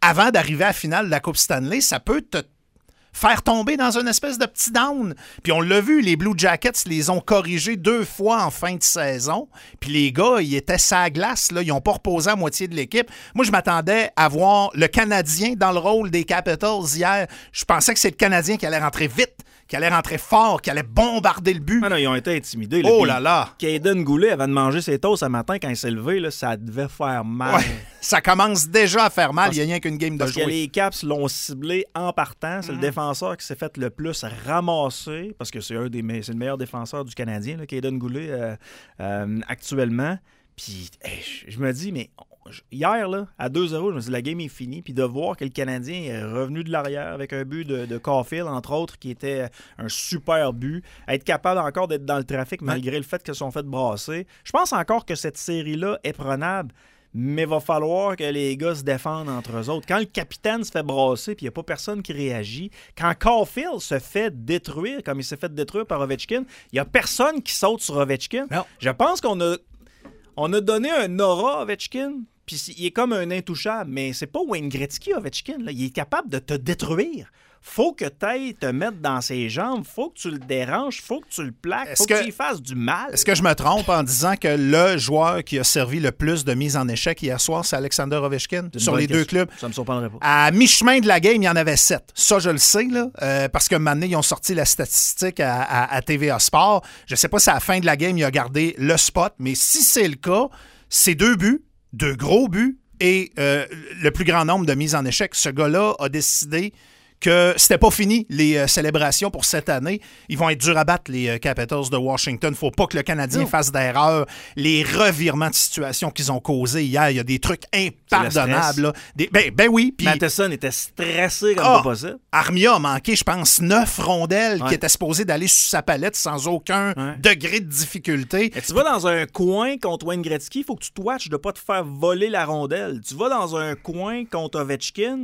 avant d'arriver à la finale de la Coupe Stanley, ça peut te faire tomber dans une espèce de petit down. Puis on l'a vu, les Blue Jackets les ont corrigés deux fois en fin de saison. Puis les gars, ils étaient sa glace, là. Ils n'ont pas reposé à moitié de l'équipe. Moi, je m'attendais à voir le Canadien dans le rôle des Capitals hier. Je pensais que c'est le Canadien qui allait rentrer vite, qui allait rentrer fort, qui allait bombarder le but. Ah non, ils ont été intimidés. Là, oh là là! Caden Goulet, avant de manger ses toasts ce matin, quand il s'est levé, là, ça devait faire mal. Ouais, ça commence déjà à faire mal. Parce, il n'y a rien qu'une game de parce jouer. Parce que les Caps l'ont ciblé en partant. C'est mm-hmm. le défenseur qui s'est fait le plus ramasser, parce que c'est, un des, c'est le meilleur défenseur du Canadien, là, Caden Goulet, euh, euh, actuellement. Puis hey, je me dis, mais... Hier, là, à deux zéro, je me suis dit, la game est finie. Puis de voir que le Canadien est revenu de l'arrière avec un but de, de Caulfield, entre autres, qui était un super but. Être capable encore d'être dans le trafic malgré le fait qu'ils se sont fait brasser. Je pense encore que cette série-là est prenable, mais il va falloir que les gars se défendent entre eux autres. Quand le capitaine se fait brasser puis il n'y a pas personne qui réagit, quand Caulfield se fait détruire, comme il s'est fait détruire par Ovechkin, il n'y a personne qui saute sur Ovechkin. Non. Je pense qu'on a, on a donné un aura à Ovechkin. Puis il est comme un intouchable, mais c'est pas Wayne Gretzky, Ovechkin. Là. Il est capable de te détruire. Faut que tu ailles te mettre dans ses jambes, faut que tu le déranges, faut que tu le plaques, faut que, que tu lui fasses du mal. Est-ce que je me trompe en disant que le joueur qui a servi le plus de mise en échec hier soir, c'est Alexander Ovechkin sur les question. deux clubs? Ça me surprendrait pas. À mi-chemin de la game, il y en avait sept. Ça, je le sais, là, euh, parce que maintenant, ils ont sorti la statistique à, à, à T V A Sport. Je sais pas si à la fin de la game, il a gardé le spot, mais si c'est le cas, c'est deux buts. Deux gros buts et euh, le plus grand nombre de mises en échec. Ce gars-là a décidé que c'était pas fini, les euh, célébrations pour cette année. Ils vont être durs à battre, les euh, Capitals de Washington. Faut pas que le Canadien non. fasse d'erreur. Les revirements de situation qu'ils ont causés hier, il y a des trucs impardonnables. Là. Des, ben, ben oui. Pis, Matheson était stressé comme oh, pas possible. Armia a manqué, je pense, neuf rondelles ouais. qui étaient supposées d'aller sur sa palette sans aucun ouais. degré de difficulté. Et tu vas dans un coin contre Wayne Gretzky, il faut que tu te watches de pas te faire voler la rondelle. Tu vas dans un coin contre Ovechkin...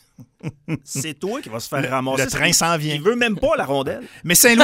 c'est toi qui vas se faire le, ramasser. Le train s'en vient. Il veut même pas la rondelle. Mais Saint-Louis,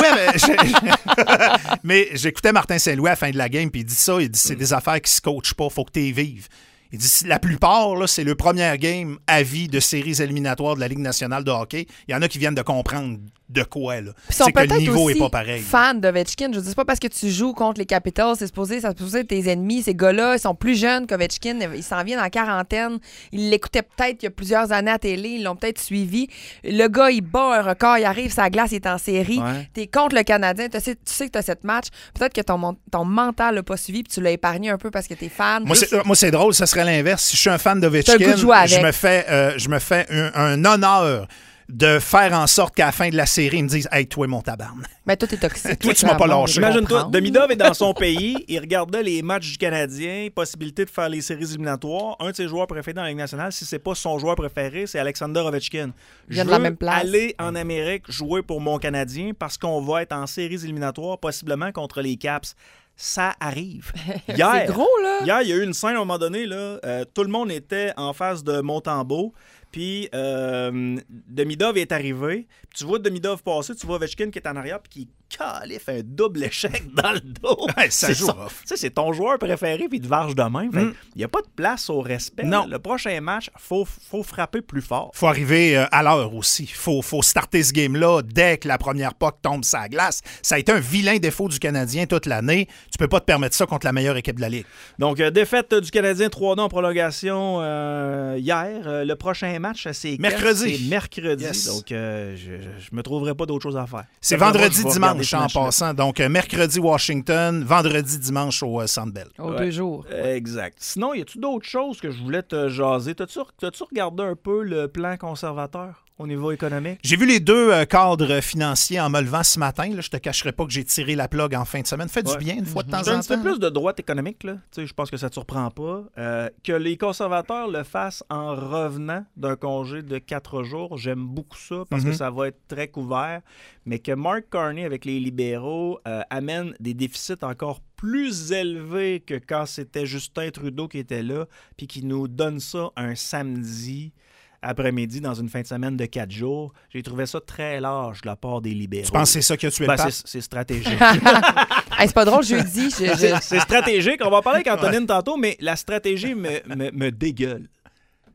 mais j'écoutais Martin Saint-Louis à la fin de la game, puis il dit ça, il dit c'est des affaires qui se coachent pas, faut que tu y vives. Il dit la plupart, là, c'est le premier game à vie de séries éliminatoires de la Ligue nationale de hockey. Il y en a qui viennent de comprendre de quoi. Là. C'est que le niveau n'est pas pareil. Fans d'Ovechkin. Je ne dis pas parce que tu joues contre les Capitals, c'est supposé, c'est supposé être tes ennemis. Ces gars-là, ils sont plus jeunes qu'Ovechkin. Ils s'en viennent en quarantaine. Ils l'écoutaient peut-être il y a plusieurs années à télé. Ils l'ont peut-être suivi. Le gars, il bat un record. Il arrive, sa glace, il est en série. Ouais. Tu es contre le Canadien. Tu sais, tu sais que tu as cette match. Peut-être que ton, ton mental l'a pas suivi puis tu l'as épargné un peu parce que tu es fan. Moi, c'est, moi, c'est drôle. Ça serait l'inverse. Si je suis un fan d'Ovechkin, je me fais, euh, je me fais un, un honneur de faire en sorte qu'à la fin de la série, ils me disent « Hey, toi, mon tabarne. » Mais toi, t'es toxique. Toi, tu m'as pas lâché. Imagine-toi, Demidov est dans son pays, il regardait les matchs du Canadien, possibilité de faire les séries éliminatoires. Un de ses joueurs préférés dans la Ligue nationale, si c'est pas son joueur préféré, c'est Alexander Ovechkin. Je veux la même place. aller en Amérique jouer pour mon Canadien parce qu'on va être en séries éliminatoires, possiblement contre les Caps. Ça arrive. Hier, c'est gros, là. Hier, il y a eu une scène, à un moment donné, là, euh, tout le monde était en face de Montembeault. Puis euh, Demidov est arrivé. Puis tu vois Demidov passer, tu vois Ovechkin qui est en arrière puis qui califfe un double échec dans le dos. Ouais, ça c'est joue son, off. Tu sais, c'est ton joueur préféré puis il te varge de même. Il mm. n'y a pas de place au respect. Non. Le prochain match, il faut, faut frapper plus fort. Il faut arriver euh, à l'heure aussi. Il faut, faut starter ce game-là dès que la première puck tombe sur la glace. Ça a été un vilain défaut du Canadien toute l'année. Tu peux pas te permettre ça contre la meilleure équipe de la Ligue. Donc, euh, défaite du Canadien trois deux en prolongation euh, hier. Euh, le prochain match, c'est mercredi. C'est mercredi. Yes. Donc, euh, je, je me trouverai pas d'autre chose à faire. C'est ça vendredi, dimanche en passant. Donc, euh, mercredi, Washington. Vendredi, dimanche au euh, Centre Bell. Aux ouais. deux jours. Exact. Sinon, y a-tu d'autres choses que je voulais te jaser? T'as-tu, t'as-tu regardé un peu le plan conservateur au niveau économique? J'ai vu les deux euh, cadres financiers en me levant ce matin. Là, je te cacherai pas que j'ai tiré la plug en fin de semaine. Fait ouais. du bien une fois de temps en temps. Un petit peu plus de droite économique. Là. Je pense que ça ne te surprend pas. Euh, que les conservateurs le fassent en revenant d'un congé de quatre jours, j'aime beaucoup ça parce mm-hmm. que ça va être très couvert. Mais que Mark Carney, avec les libéraux, euh, amène des déficits encore plus élevés que quand c'était Justin Trudeau qui était là, puis qui nous donne ça un samedi après-midi dans une fin de semaine de quatre jours. J'ai trouvé ça très large de la part des libéraux. Tu penses que c'est ça qui a tué ben, le pape? C'est, c'est stratégique. Hey, c'est pas drôle, jeudi. Je, je... C'est, c'est stratégique. On va parler avec Antonine ouais. tantôt, mais la stratégie me, me, me dégueule.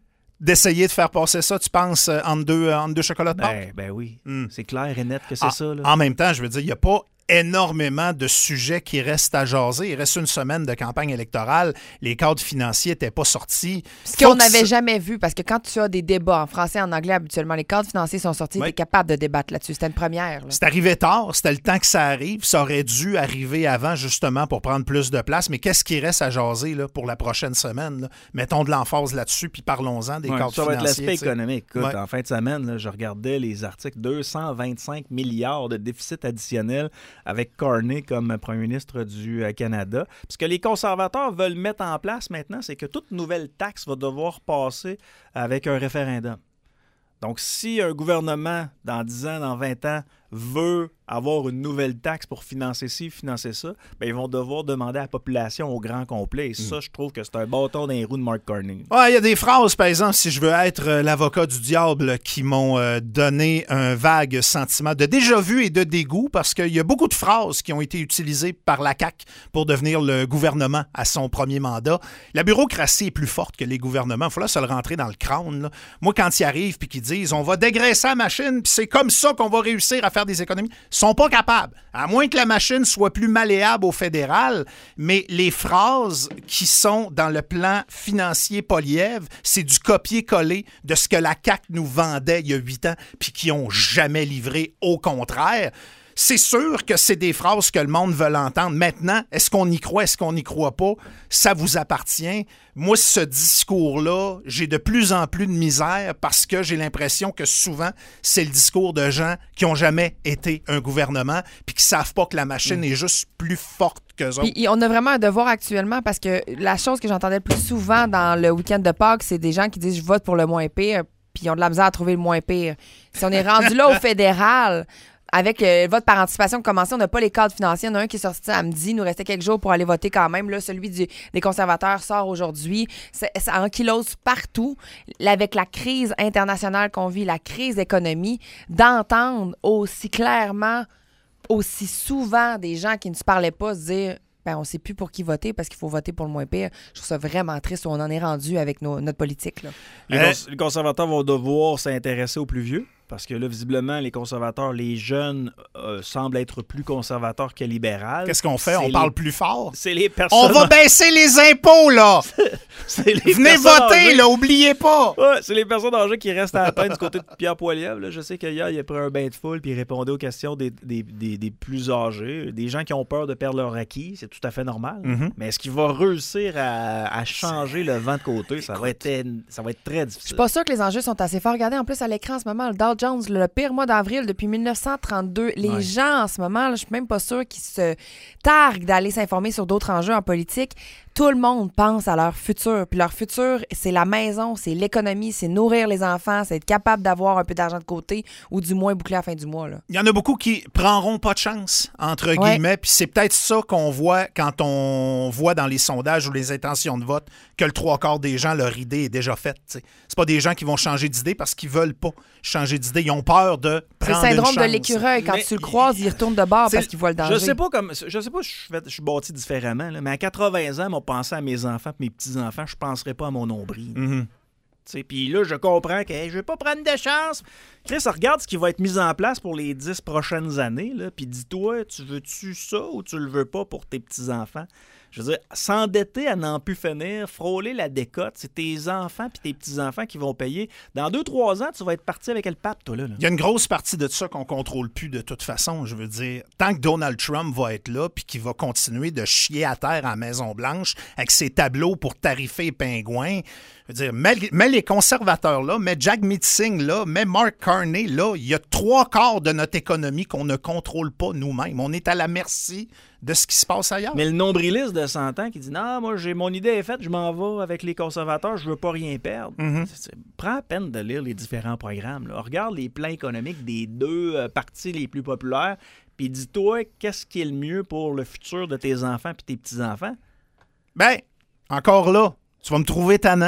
d'essayer de faire passer ça, tu penses, entre deux, entre deux chocolats de ben, Pâques? Ben oui, mm. c'est clair et net que c'est ah, ça. Là. En même temps, je veux dire, il n'y a pas énormément de sujets qui restent à jaser. Il reste une semaine de campagne électorale. Les cadres financiers n'étaient pas sortis. Ce qu'on n'avait jamais vu, parce que quand tu as des débats en français et en anglais, habituellement, les cadres financiers sont sortis, oui. Tu es capable de débattre là-dessus. C'était une première. Là. C'est arrivé tard. C'était le temps que ça arrive. Ça aurait dû arriver avant, justement, pour prendre plus de place. Mais qu'est-ce qui reste à jaser là, pour la prochaine semaine? Là? Mettons de l'emphase là-dessus, puis parlons-en des ouais, cadres ça financiers. Ça va être l'aspect t'sais. économique. Écoute, ouais. En fin de semaine, là, je regardais les articles deux cent vingt-cinq milliards de déficit additionnel avec Carney comme premier ministre du Canada. Ce que les conservateurs veulent mettre en place maintenant, c'est que toute nouvelle taxe va devoir passer avec un référendum. Donc, si un gouvernement, dans dix ans, dans vingt ans, veut avoir une nouvelle taxe pour financer ci, financer ça, bien, ils vont devoir demander à la population au grand complet. Et ça, mm. je trouve que c'est un bâton dans les roues de Mark Carney. Ouais, il y a des phrases, par exemple, si je veux être euh, l'avocat du diable, qui m'ont euh, donné un vague sentiment de déjà-vu et de dégoût, parce qu'il y a beaucoup de phrases qui ont été utilisées par la C A Q pour devenir le gouvernement à son premier mandat. La bureaucratie est plus forte que les gouvernements. Il faut là se le rentrer dans le crâne. Là. Moi, quand ils arrivent et qu'ils disent « on va dégraisser la machine, puis c'est comme ça qu'on va réussir à faire des économies », ils sont pas capables. À moins que la machine soit plus malléable au fédéral, mais les phrases qui sont dans le plan financier Poilievre, c'est du copier-coller de ce que la C A Q nous vendait il y a huit ans puis qui n'ont jamais livré, au contraire. C'est sûr que c'est des phrases que le monde veut entendre. Maintenant, est-ce qu'on y croit, est-ce qu'on n'y croit pas? Ça vous appartient. Moi, ce discours-là, j'ai de plus en plus de misère parce que j'ai l'impression que souvent, c'est le discours de gens qui n'ont jamais été un gouvernement puis qui ne savent pas que la machine mmh. est juste plus forte qu'eux autres. Puis, on a vraiment un devoir actuellement parce que la chose que j'entendais le plus souvent dans le week-end de Pâques, c'est des gens qui disent « je vote pour le moins pire » puis ils ont de la misère à trouver le moins pire. Si on est rendu là au fédéral... Avec euh, le vote par anticipation commencé, on n'a pas les cadres financiers. Il y en a un qui est sorti samedi. Il nous restait quelques jours pour aller voter quand même. Là, celui du, des conservateurs sort aujourd'hui. C'est, ça ankylose partout. Avec la crise internationale qu'on vit, la crise d'économie, d'entendre aussi clairement, aussi souvent des gens qui ne se parlaient pas se dire ben, on ne sait plus pour qui voter parce qu'il faut voter pour le moins pire. Je trouve ça vraiment triste où on en est rendu avec nos, notre politique. Là. Les, cons- les conservateurs vont devoir s'intéresser aux plus vieux. Parce que là, visiblement, les conservateurs, les jeunes euh, semblent être plus conservateurs que libéraux. Qu'est-ce qu'on fait? C'est on les... parle plus fort? C'est les personnes... On va baisser les impôts, là! c'est les Venez voter, âgées... là, oubliez pas! Ouais, c'est les personnes âgées qui restent à la tête du côté de Pierre Poilievre. Là. Je sais qu'hier, il a pris un bain de foule puis il répondait aux questions des, des, des, des plus âgés, des gens qui ont peur de perdre leur acquis. C'est tout à fait normal. Mm-hmm. Mais est-ce qu'il va réussir à, à changer le vent de côté? Ça va, être, ça va être très difficile. Je suis pas sûr que les enjeux sont assez forts. Regardez en plus à l'écran en ce moment, le Dow Jones, le pire mois d'avril depuis dix-neuf cent trente-deux. Les ouais. gens en ce moment, là, je suis même pas sûre qu'ils se targuent d'aller s'informer sur d'autres enjeux en politique. Tout le monde pense à leur futur. Puis leur futur, c'est la maison, c'est l'économie, c'est nourrir les enfants, c'est être capable d'avoir un peu d'argent de côté ou du moins boucler à la fin du mois. Là. Il y en a beaucoup qui prendront pas de chance, entre ouais. guillemets. Puis c'est peut-être ça qu'on voit quand on voit dans les sondages ou les intentions de vote que le trois quarts des gens, leur idée est déjà faite. T'sais. C'est pas des gens qui vont changer d'idée parce qu'ils veulent pas changer d'idée. Ils ont peur de prendre C'est le syndrome une chance. de l'écureuil. Quand mais, tu le croises, il retourne de bord parce qu'il voit le danger. Je sais pas comme je sais pas je suis, fait, je suis bâti différemment, là, mais à quatre-vingts ans, on pensait à mes enfants et mes petits-enfants, je penserais pas à mon nombril. Mm-hmm. Puis là, je comprends que hey, je vais pas prendre de chance. Chris, regarde ce qui va être mis en place pour les dix prochaines années, puis dis-toi, tu veux-tu ça ou tu le veux pas pour tes petits-enfants? Je veux dire, s'endetter à n'en plus finir, frôler la décote, c'est tes enfants puis tes petits-enfants qui vont payer. Dans deux, trois ans, tu vas être parti avec le pape, toi, là. là. Il y a une grosse partie de ça qu'on contrôle plus de toute façon, je veux dire. Tant que Donald Trump va être là puis qu'il va continuer de chier à terre à la Maison-Blanche avec ses tableaux pour tarifer les pingouins, je veux dire, mets, mets les conservateurs là, mets Jack Meeting là, mets Mark Carney là, il y a trois quarts de notre économie qu'on ne contrôle pas nous-mêmes. On est à la merci de ce qui se passe ailleurs. Mais le nombriliste de cent ans qui dit « Non, moi, j'ai mon idée est faite, je m'en vais avec les conservateurs, je veux pas rien perdre. Mm-hmm. » Prends la peine de lire les différents programmes. Là. Regarde les plans économiques des deux euh, partis les plus populaires, puis dis-toi qu'est-ce qui est le mieux pour le futur de tes enfants puis tes petits-enfants. Ben, encore là, tu vas me trouver tannant, là.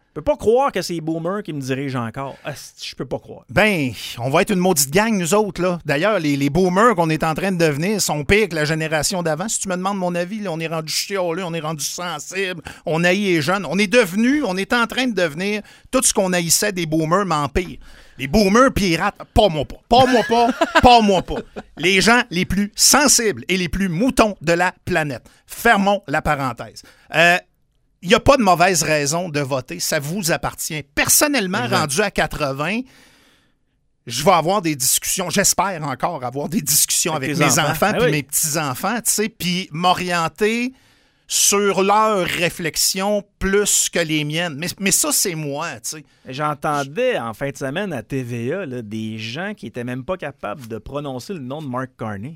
Je peux pas croire que c'est les boomers qui me dirigent encore. Ah, je peux pas croire. Ben, on va être une maudite gang, nous autres, là. D'ailleurs, les, les boomers qu'on est en train de devenir sont pires que la génération d'avant. Si tu me demandes mon avis, là, on est rendu chiolé, on est rendu sensible, on haït les jeunes. On est devenu, on est en train de devenir tout ce qu'on haïssait des boomers, mais en pire. Les boomers pirates, pas moi pas, pas moi pas, pas moi pas. Les gens les plus sensibles et les plus moutons de la planète. Fermons la parenthèse. Euh, Il n'y a pas de mauvaise raison de voter. Ça vous appartient. Personnellement, exact. Rendu à quatre-vingts, je vais avoir des discussions. J'espère encore avoir des discussions avec, avec mes enfants, enfants puis ah oui. mes petits-enfants, tu sais, puis m'orienter sur leurs réflexions plus que les miennes. Mais, mais ça, c'est moi, tu sais. J'entendais en fin de semaine à T V A là, des gens qui n'étaient même pas capables de prononcer le nom de Mark Carney.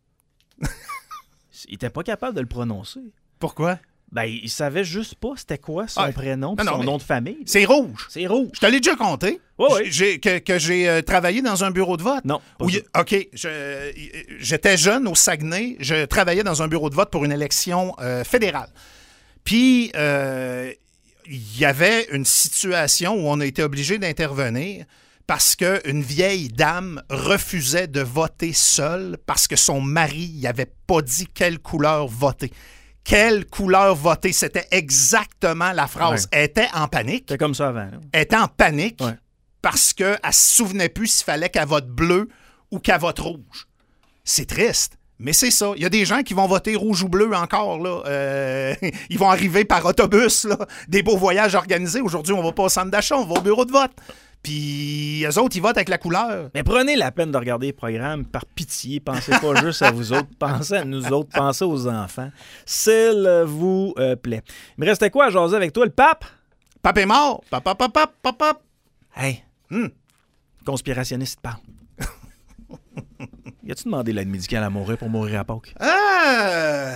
Ils n'étaient pas capables de le prononcer. Pourquoi? Ben, il savait juste pas c'était quoi son ah, prénom et son nom de famille. C'est rouge. C'est rouge. Je te l'ai déjà compté. Oui, oui. J'ai, que, que j'ai euh, travaillé dans un bureau de vote. Non. Où il, OK. Je, j'étais jeune au Saguenay. Je travaillais dans un bureau de vote pour une élection euh, fédérale. Puis, euh, il y avait une situation où on a été obligé d'intervenir parce qu'une vieille dame refusait de voter seule parce que son mari n'avait pas dit quelle couleur voter. Quelle couleur voter? C'était exactement la phrase. Ouais. Elle était en panique. C'était comme ça avant. Là. Elle était en panique ouais. parce qu'elle ne se souvenait plus s'il fallait qu'elle vote bleu ou qu'elle vote rouge. C'est triste, mais c'est ça. Il y a des gens qui vont voter rouge ou bleu encore. Là. Euh, ils vont arriver par autobus. Là. Des beaux voyages organisés. Aujourd'hui, on ne va pas au centre d'achat, on va au bureau de vote. Puis eux autres, ils votent avec la couleur. Mais prenez la peine de regarder les programmes par pitié. Pensez pas juste à vous autres. Pensez à nous autres. Pensez aux enfants. S'il vous euh, plaît. Il me restait quoi à jaser avec toi, le pape? Pape est mort. Pape, pape, pape, pape, pape. Hey. Hmm. Conspirationniste parle. Y a-tu demandé l'aide médicale à mourir pour mourir à Pâques? Euh...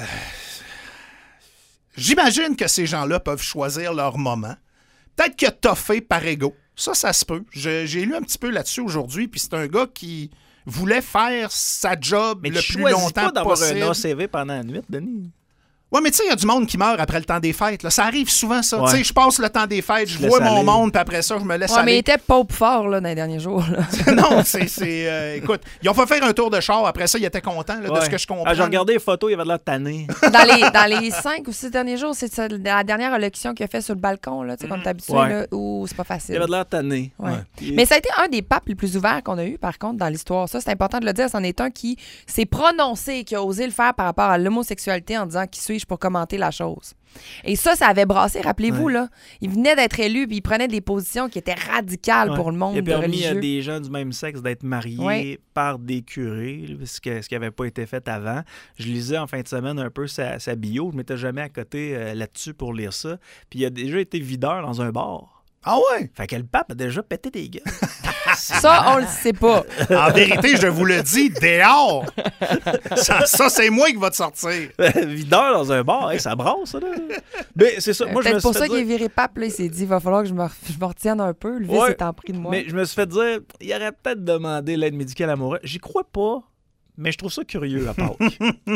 J'imagine que ces gens-là peuvent choisir leur moment. Peut-être qu'il a toffé par ego. Ça, ça se peut. Je, j'ai lu un petit peu là-dessus aujourd'hui, puis c'est un gars qui voulait faire sa job mais le plus longtemps possible. Mais tu pas d'avoir un A C V pendant la nuit, Denis? Ouais, mais tu sais, il y a du monde qui meurt après le temps des fêtes. Là. Ça arrive souvent, ça. Ouais. Tu sais, je passe le temps des fêtes, je, je vois mon aller. monde, puis après ça, je me laisse ouais, aller. Mais il était pas fort là, dans les derniers jours. Là. non, c'est... c'est euh, écoute, ils ont fait faire un tour de char. Après ça, ils étaient contents là, ouais. de ce que je comprends. Ah, j'ai regardé les photos, il y avait de l'air tanné. Dans les, dans les cinq ou six derniers jours, c'est ça, la dernière élection qu'il a fait sur le balcon, là, comme t'es habitué, ouais. là, où c'est pas facile. Il y avait de l'air tanné. Ouais. Ouais. Et... Mais ça a été un des papes les plus ouverts qu'on a eu, par contre, dans l'histoire. Ça, c'est important de le dire. C'en est un qui s'est prononcé, qui a osé le faire par rapport à l'homosexualité en disant « Qui suis-je pour commenter la chose? » Et ça, ça avait brassé, rappelez-vous, ouais. là. Il venait d'être élu, puis il prenait des positions qui étaient radicales ouais. pour le monde religieux. Il a permis à des gens du même sexe d'être mariés ouais. par des curés, ce qui n'avait pas été fait avant. Je lisais en fin de semaine un peu sa, sa bio. Je ne m'étais jamais à côté euh, là-dessus pour lire ça. Puis il a déjà été videur dans un bar. Ah ouais? Fait que le pape a déjà pété des gueules. Ça, on le sait pas. En vérité, je vous le dis, dehors! Ça, ça c'est moi qui va te sortir. Videur dans un bar, hey, ça brasse, ça, là. Mais c'est ça. Moi, Peut-être je me pour suis ça fait qu'il dire... est viré pape, là. Il s'est dit, il va falloir que je me, je me retienne un peu. Le vice ouais, est en pris de moi. Mais je me suis fait dire, il aurait peut-être demandé l'aide médicale à mourir. J'y crois pas. Mais je trouve ça curieux à Pâques.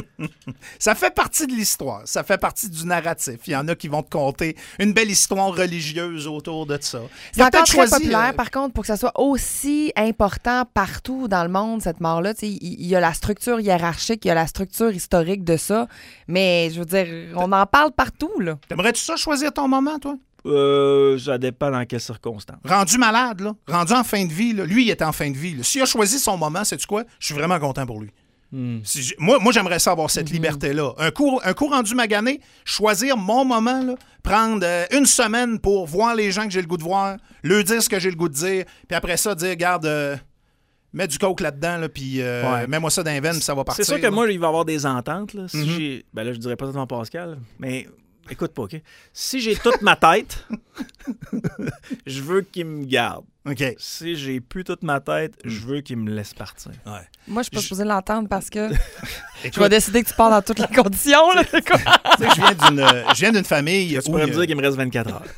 Ça fait partie de l'histoire. Ça fait partie du narratif. Il y en a qui vont te conter une belle histoire religieuse autour de ça. C'est encore très choisi, populaire, euh... par contre, pour que ça soit aussi important partout dans le monde, cette mort-là. Il, il y a la structure hiérarchique, il y a la structure historique de ça. Mais, je veux dire, on en parle partout, là. T'aimerais-tu ça choisir ton moment, toi? Euh, ça dépend dans quelles circonstances. Rendu malade, là. Rendu en fin de vie, là. Lui, il était en fin de vie. Là. S'il a choisi son moment, sais-tu quoi? Je suis vraiment content pour lui. Mm. Si moi, moi, j'aimerais ça avoir cette mm-hmm. liberté-là. Un coup, un coup rendu magané, choisir mon moment, là, prendre euh, une semaine pour voir les gens que j'ai le goût de voir, leur dire ce que j'ai le goût de dire, puis après ça, dire, regarde, euh, mets du coke là-dedans, là, puis euh, ouais. mets-moi ça dans les veines, puis ça va partir. C'est sûr que là. Moi, il va y avoir des ententes. Là, si mm-hmm. j'ai... Ben là, je dirais pas totalement Pascal, mais... Écoute pas, OK? Si j'ai toute ma tête, je veux qu'il me garde. OK. Si j'ai plus toute ma tête, je veux qu'il me laisse partir. Ouais. Moi, je peux je... poser l'entendre parce que Écoute, je vais décider que tu pars dans toutes les conditions. Là, c'est quoi? je viens d'une, je viens d'une famille. Tu pourrais me dire qu'il me reste vingt-quatre heures.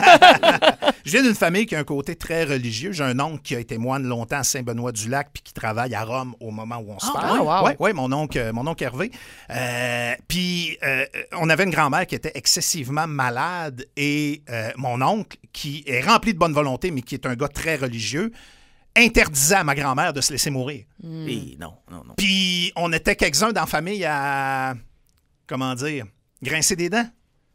Je viens d'une famille qui a un côté très religieux. J'ai un oncle qui a été moine longtemps à Saint-Benoît-du-Lac puis qui travaille à Rome au moment où on se ah, parle. Oui, wow. ouais, ouais, mon oncle, mon oncle Hervé. Euh, puis euh, on avait une grand-mère qui était excessivement malade et euh, mon oncle, qui est rempli de bonne volonté, mais qui est un gars très religieux, interdisait à ma grand-mère de se laisser mourir. Mm. Et non, non, non. Puis on était quelques-uns dans la famille à, comment dire, grincer des dents.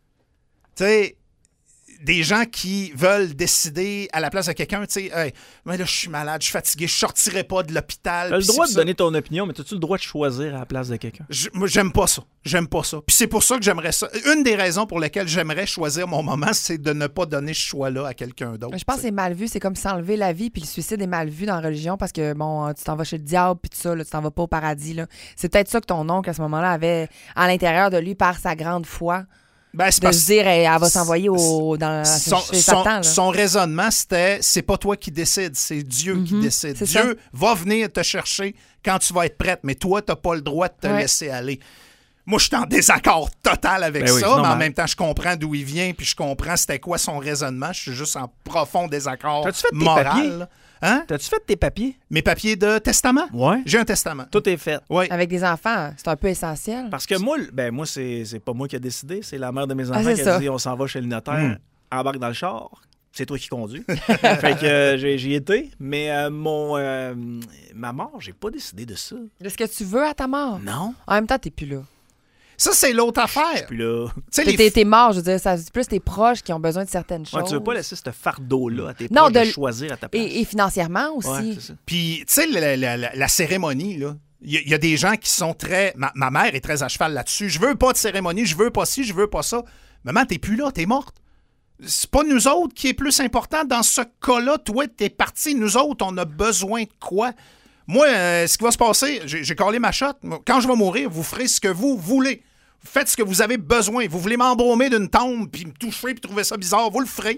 Tu sais, des gens qui veulent décider à la place de quelqu'un, tu sais, hey, mais là, je suis malade, je suis fatigué, je sortirai pas de l'hôpital. Tu as le droit de donner ton opinion, mais as-tu le droit de choisir à la place de quelqu'un? Je, moi, j'aime pas ça. J'aime pas ça. Puis c'est pour ça que j'aimerais ça. Une des raisons pour lesquelles j'aimerais choisir mon moment, c'est de ne pas donner ce choix-là à quelqu'un d'autre. Je pense que c'est mal vu. C'est comme s'enlever la vie, puis le suicide est mal vu dans la religion parce que, bon, tu t'en vas chez le diable, puis tout ça, là, tu t'en vas pas au paradis. Là. C'est peut-être ça que ton oncle, à ce moment-là, avait à l'intérieur de lui, par sa grande foi. Ben, c'est de se dire, elle, elle va s'envoyer au, dans son, chez son, Satan. Son raisonnement, c'était, c'est pas toi qui décides, c'est Dieu mm-hmm, qui décide. Dieu ça. va venir te chercher quand tu vas être prête, mais toi, t'as pas le droit de te ouais. laisser aller. Moi, je suis en désaccord total avec ben oui, ça, mais en même temps, je comprends d'où il vient, puis je comprends c'était quoi son raisonnement. Je suis juste en profond désaccord T'as-tu fait moral. Tes papiers? Hein? T'as-tu fait tes papiers? Mes papiers de testament? Oui. J'ai un testament. Tout est fait. Oui. Avec des enfants, c'est un peu essentiel. Parce que moi, ben moi c'est, c'est pas moi qui ai décidé, c'est la mère de mes enfants ah, qui a ça. dit on s'en va chez le notaire, mm. embarque dans le char. C'est toi qui conduis. Fait que euh, j'ai, j'y étais, mais euh, mon euh, ma mort, j'ai pas décidé de ça. De ce que tu veux à ta mort? Non. En même temps, t'es plus là. Ça, c'est l'autre affaire. Je suis plus là. T'es, les... t'es mort, je veux dire. Ça, c'est plus tes proches qui ont besoin de certaines choses. Ouais, tu veux pas laisser ce fardeau-là à tes non, proches de... de choisir à ta place. Et, et financièrement aussi. Ouais, c'est ça. Puis, tu sais, la, la, la, la cérémonie, là, il y, y a des gens qui sont très... Ma, ma mère est très à cheval là-dessus. Je veux pas de cérémonie, je veux pas ci, je veux pas ça. Maman, t'es plus là, t'es morte. C'est pas nous autres qui est plus important. Dans ce cas-là, toi, t'es parti. Nous autres, on a besoin de quoi? Moi, euh, ce qui va se passer, j'ai, j'ai collé ma shot. Quand je vais mourir, vous ferez ce que vous voulez. Faites ce que vous avez besoin. Vous voulez m'embaumer d'une tombe, puis me toucher, puis trouver ça bizarre, vous le ferez.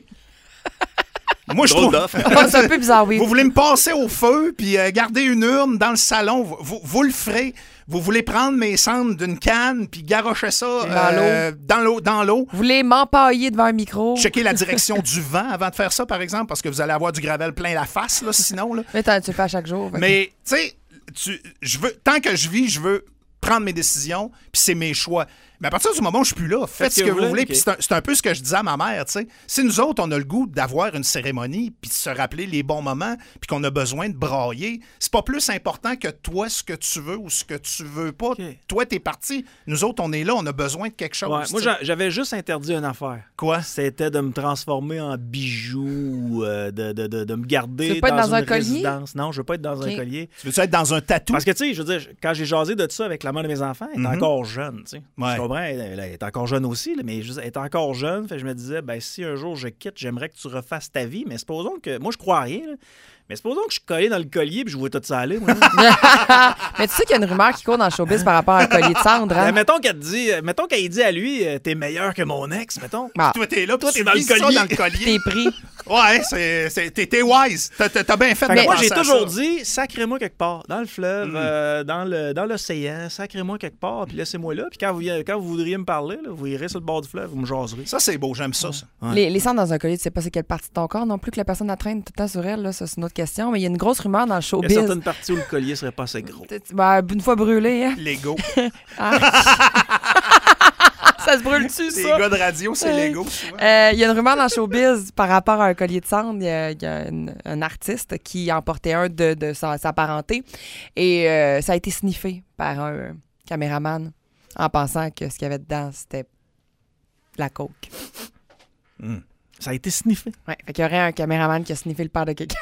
Moi, je trouve... C'est un peu bizarre, oui. Vous voulez me passer au feu, puis euh, garder une urne dans le salon, vous, vous, vous le ferez. Vous voulez prendre mes cendres d'une canne, puis garrocher ça dans, euh, l'eau. dans l'eau. Dans l'eau. Vous voulez m'empailler devant un micro. Checker la direction du vent avant de faire ça, par exemple, parce que vous allez avoir du gravel plein la face, là, sinon. Là. Mais tu le fais à chaque jour. Fait. Mais, tu sais, tu, je veux, tant que je vis, je veux prendre mes décisions, puis c'est mes choix. Mais à partir du moment où je suis plus là, faites ce que, que vous voulez. Okay. Puis c'est un, c'est un peu ce que je disais à ma mère, tu sais. Si nous autres, on a le goût d'avoir une cérémonie, puis de se rappeler les bons moments, puis qu'on a besoin de brailler, c'est pas plus important que toi, ce que tu veux ou ce que tu veux pas. Okay. Toi, t'es parti. Nous autres, on est là, on a besoin de quelque chose. Ouais, moi, j'avais juste interdit une affaire. Quoi? C'était de me transformer en bijou, euh, de, de, de, de me garder tu veux pas dans, être dans une un résidence. Collier? Non, je veux pas être dans okay. un collier. Tu veux-tu être dans un tatou? Parce que, tu sais, je veux dire, quand j'ai jasé de ça avec la mère de mes enfants, elle est mm-hmm. encore jeune, tu sais. Ouais. Tu comprends? Elle, elle est encore jeune aussi, là, mais elle est encore jeune. Fait que je me disais, ben si un jour je quitte, j'aimerais que tu refasses ta vie. Mais supposons que. Moi, je crois à rien, là. Mais supposons que je suis collé dans le collier et je vois tout ça aller. Moi. Mais tu sais qu'il y a une rumeur qui court dans le showbiz par rapport à un collier de cendre. Hein? Ben, mettons qu'elle dit, mettons qu'elle dit à lui, t'es meilleur que mon ex, mettons. Ah. Toi, t'es là, toi, t'es dans le collier. Dans le collier. T'es pris. Ouais, c'est, c'est, t'es, t'es wise. T'as, t'as bien fait. fait moi, j'ai toujours dit, sacrez-moi quelque part, dans le fleuve, mm. euh, dans, le, dans l'océan, sacrez-moi quelque part, puis laissez-moi là. Puis quand vous, quand vous voudriez me parler, là, vous irez sur le bord du fleuve, vous me jaserez. Ça, c'est beau, j'aime ça. ça. Ouais. Les, les cendres dans un collier, tu sais pas c'est quelle partie de ton corps non plus que la personne la traîne tout le temps sur elle. Là, ça, c'est une autre question. Mais il y a une grosse rumeur dans le showbiz. Il y a certaines parties où le collier serait pas assez gros. Ben, une fois brûlé. Hein? Lego. Ça se brûle-tu, ça? Les gars de radio, c'est euh, Lego. Il euh, y a une rumeur dans le showbiz par rapport à un collier de cendre. Il y a, y a une, un artiste qui en portait un de, de sa, sa parenté. Et euh, ça a été sniffé par un euh, caméraman en pensant que ce qu'il y avait dedans, c'était de la coke. Mm. Ça a été sniffé? Oui, fait qu'il y aurait un caméraman qui a sniffé le père de quelqu'un.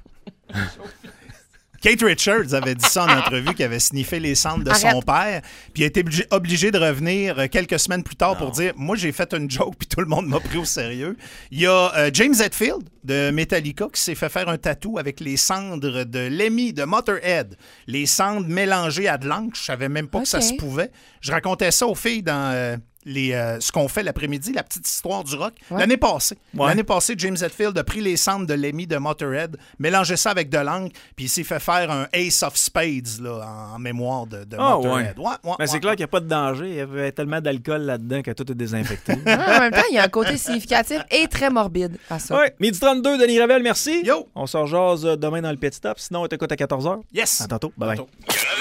Kate Richards avait dit ça en entrevue, qu'il avait sniffé les cendres de Arrête. son père, puis il a été obligé, obligé de revenir quelques semaines plus tard non. pour dire « Moi, j'ai fait une joke, puis tout le monde m'a pris au sérieux. » Il y a euh, James Hetfield de Metallica qui s'est fait faire un tatou avec les cendres de Lemmy de Motorhead. Les cendres mélangées à de l'encre. Je savais même pas okay. que ça se pouvait. Je racontais ça aux filles dans, euh, les, euh, ce qu'on fait l'après-midi, la petite histoire du rock. Ouais. L'année passée. Ouais. L'année passée, James Hetfield a pris les cendres de Lemmy de Motorhead, mélangé ça avec de l'encre, puis il s'est fait faire un Ace of Spades là, en, en mémoire de, de Ah, Motorhead. ouais. Ouais, ouais, Ben, c'est ouais, clair ouais. qu'il n'y a pas de danger. Il y avait tellement d'alcool là-dedans que tout est désinfecté. Ouais, en même temps, il y a un côté significatif et très morbide à ça. Oui, midi trente-deux, Denis Ravel, merci. Yo! On se rejase demain dans le Pit Stop. Sinon, on t'écoute à quatorze heures. Yes! À tantôt. Bye bye. Tantôt.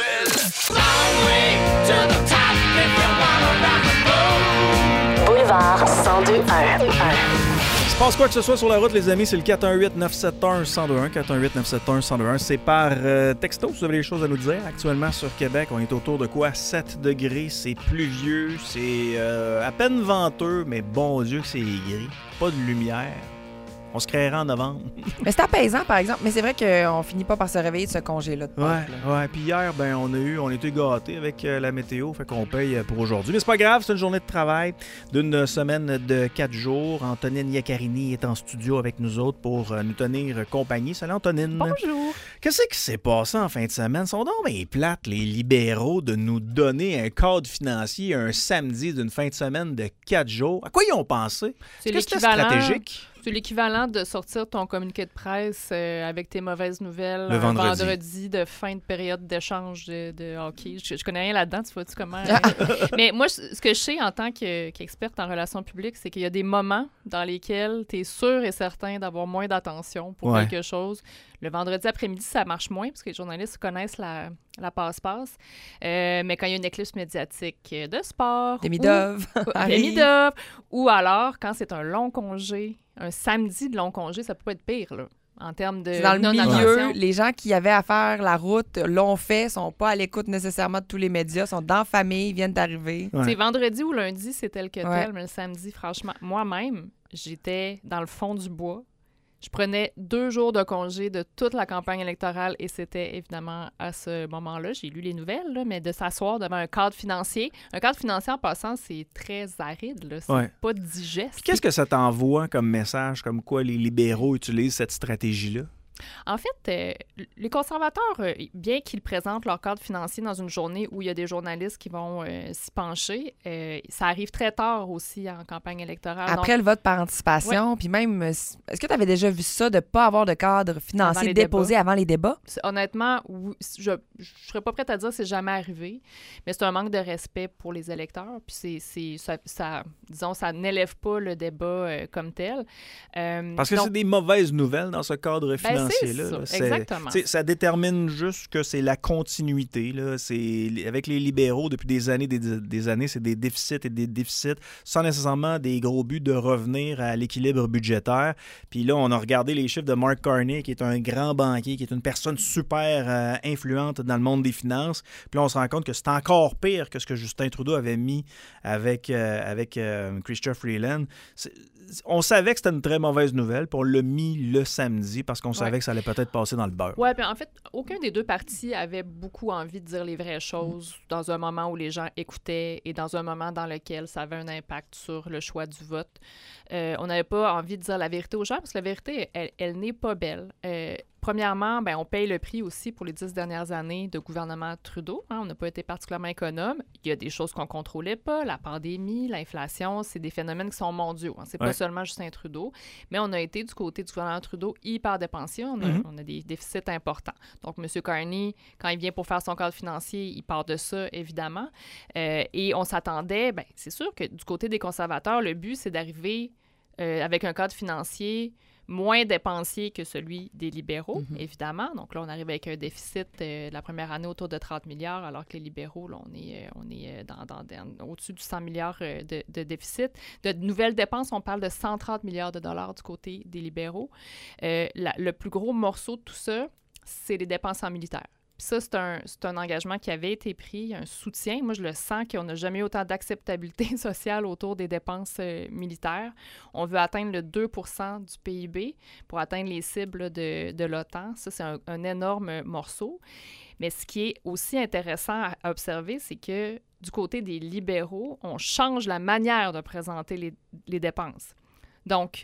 Boulevard cent deux un. Il se passe quoi que ce soit sur la route, les amis, c'est le quatre un huit neuf sept un un zéro deux un. quatre un huit neuf sept un un zéro deux un. C'est par euh, texto, si vous avez des choses à nous dire. Actuellement, sur Québec, on est autour de quoi? sept degrés, c'est pluvieux, c'est euh, à peine venteux, mais bon Dieu que c'est gris. Pas de lumière. On se créerait en novembre. Mais c'est apaisant, par exemple. Mais c'est vrai qu'on finit pas par se réveiller de ce congé-là de Ouais, Pâques, là. ouais. Puis hier, ben, on a eu, on était gâtés avec euh, la météo, fait qu'on paye euh, pour aujourd'hui. Mais c'est pas grave, c'est une journée de travail d'une semaine de quatre jours. Antonine Iaccarini est en studio avec nous autres pour euh, nous tenir compagnie. Salut Antonine. Bonjour. Qu'est-ce qui s'est passé en fin de semaine? Ils sont donc bien plates, les libéraux, de nous donner un cadre financier un samedi d'une fin de semaine de quatre jours. À quoi ils ont pensé? C'est Est-ce que c'était l'équivalent- stratégique? C'est l'équivalent de sortir ton communiqué de presse euh, avec tes mauvaises nouvelles Le un vendredi. vendredi de fin de période d'échange de, de hockey. Je, je connais rien là-dedans, tu vois-tu comment... hein? Mais moi, je- ce que je sais en tant que- qu'experte en relations publiques, c'est qu'il y a des moments dans lesquels tu es sûr et certain d'avoir moins d'attention pour Ouais. quelque chose. Le vendredi après-midi, ça marche moins parce que les journalistes connaissent la, la passe-passe. Euh, mais quand il y a une éclipse médiatique de sport... Des ou- Midov. des Midov, ou alors quand c'est un long congé, un samedi de long congé, ça peut pas être pire, là, en termes de C'est dans le non-attention. milieu, les gens qui avaient à faire la route l'ont fait, sont pas à l'écoute nécessairement de tous les médias, sont dans la famille, viennent d'arriver. Ouais. C'est vendredi ou lundi, c'est tel que tel, Ouais. mais le samedi, franchement, moi-même, j'étais dans le fond du bois. Je prenais deux jours de congé de toute la campagne électorale et c'était évidemment à ce moment-là, j'ai lu les nouvelles, là, mais de s'asseoir devant un cadre financier. Un cadre financier, en passant, c'est très aride, là, c'est Ouais. pas digeste. Puis qu'est-ce que ça t'envoie comme message, comme quoi les libéraux utilisent cette stratégie-là? En fait, euh, les conservateurs, euh, bien qu'ils présentent leur cadre financier dans une journée où il y a des journalistes qui vont euh, s'y pencher, euh, ça arrive très tard aussi en campagne électorale. Après le vote par anticipation, puis même, euh, est-ce que tu avais déjà vu ça de ne pas avoir de cadre Avant financier les déposé débats. avant les débats? C'est- Honnêtement, oui, je ne serais pas prête à dire que c'est jamais arrivé, mais c'est un manque de respect pour les électeurs. Puis c'est, c'est, ça, ça, disons, ça n'élève pas le débat euh, comme tel. Euh, Parce que donc, c'est des mauvaises nouvelles dans ce cadre Ben, financier-là. c'est là. ça, C'est- exactement. tu sais, ça détermine juste que c'est la continuité. Là. C'est, avec les libéraux, depuis des années, des, des années, c'est des déficits et des déficits, sans nécessairement des gros buts de revenir à l'équilibre budgétaire. Puis là, on a regardé les chiffres de Mark Carney, qui est un grand banquier, qui est une personne super euh, influente dans le monde des finances. Puis là, on se rend compte que c'est encore pire que ce que Justin Trudeau avait mis avec, euh, avec euh, Chrystia Freeland. C'est, on savait que c'était une très mauvaise nouvelle, puis on l'a mis le samedi parce qu'on savait Ouais. que ça allait peut-être passer dans le beurre. Oui, puis en fait, aucun des deux partis avait beaucoup envie de dire les vraies choses dans un moment où les gens écoutaient et dans un moment dans lequel ça avait un impact sur le choix du vote. Euh, on n'avait pas envie de dire la vérité aux gens parce que la vérité, elle, elle n'est pas belle. Euh, Premièrement, ben, on paye le prix aussi pour les dix dernières années de gouvernement Trudeau. Hein, on n'a pas été particulièrement économe. Il y a des choses qu'on ne contrôlait pas, la pandémie, l'inflation, c'est des phénomènes qui sont mondiaux. Hein. C'est Ouais. pas seulement Justin Trudeau, mais on a été du côté du gouvernement Trudeau hyper dépensier. On a, Mm-hmm. on a des déficits importants. Donc, M. Carney, quand il vient pour faire son cadre financier, il part de ça, évidemment. Euh, et on s'attendait, ben, c'est sûr que du côté des conservateurs, le but, c'est d'arriver euh, avec un cadre financier moins dépensier que celui des libéraux, Mm-hmm. évidemment. Donc là, on arrive avec un déficit euh, de la première année autour de trente milliards, alors que les libéraux, là, on est, euh, on est euh, dans, dans, dans- au-dessus du cent milliards euh, de, de déficit. De nouvelles dépenses, on parle de cent trente milliards de dollars du côté des libéraux. Euh, la- le plus gros morceau de tout ça, c'est les dépenses en militaire. Puis ça, c'est un, c'est un engagement qui avait été pris, un soutien. Moi, je le sens qu'on n'a jamais eu autant d'acceptabilité sociale autour des dépenses euh, militaires. On veut atteindre le deux pour cent du P I B pour atteindre les cibles de, de l'OTAN. Ça, c'est un, un énorme morceau. Mais ce qui est aussi intéressant à, à observer, c'est que du côté des libéraux, on change la manière de présenter les, les dépenses. Donc,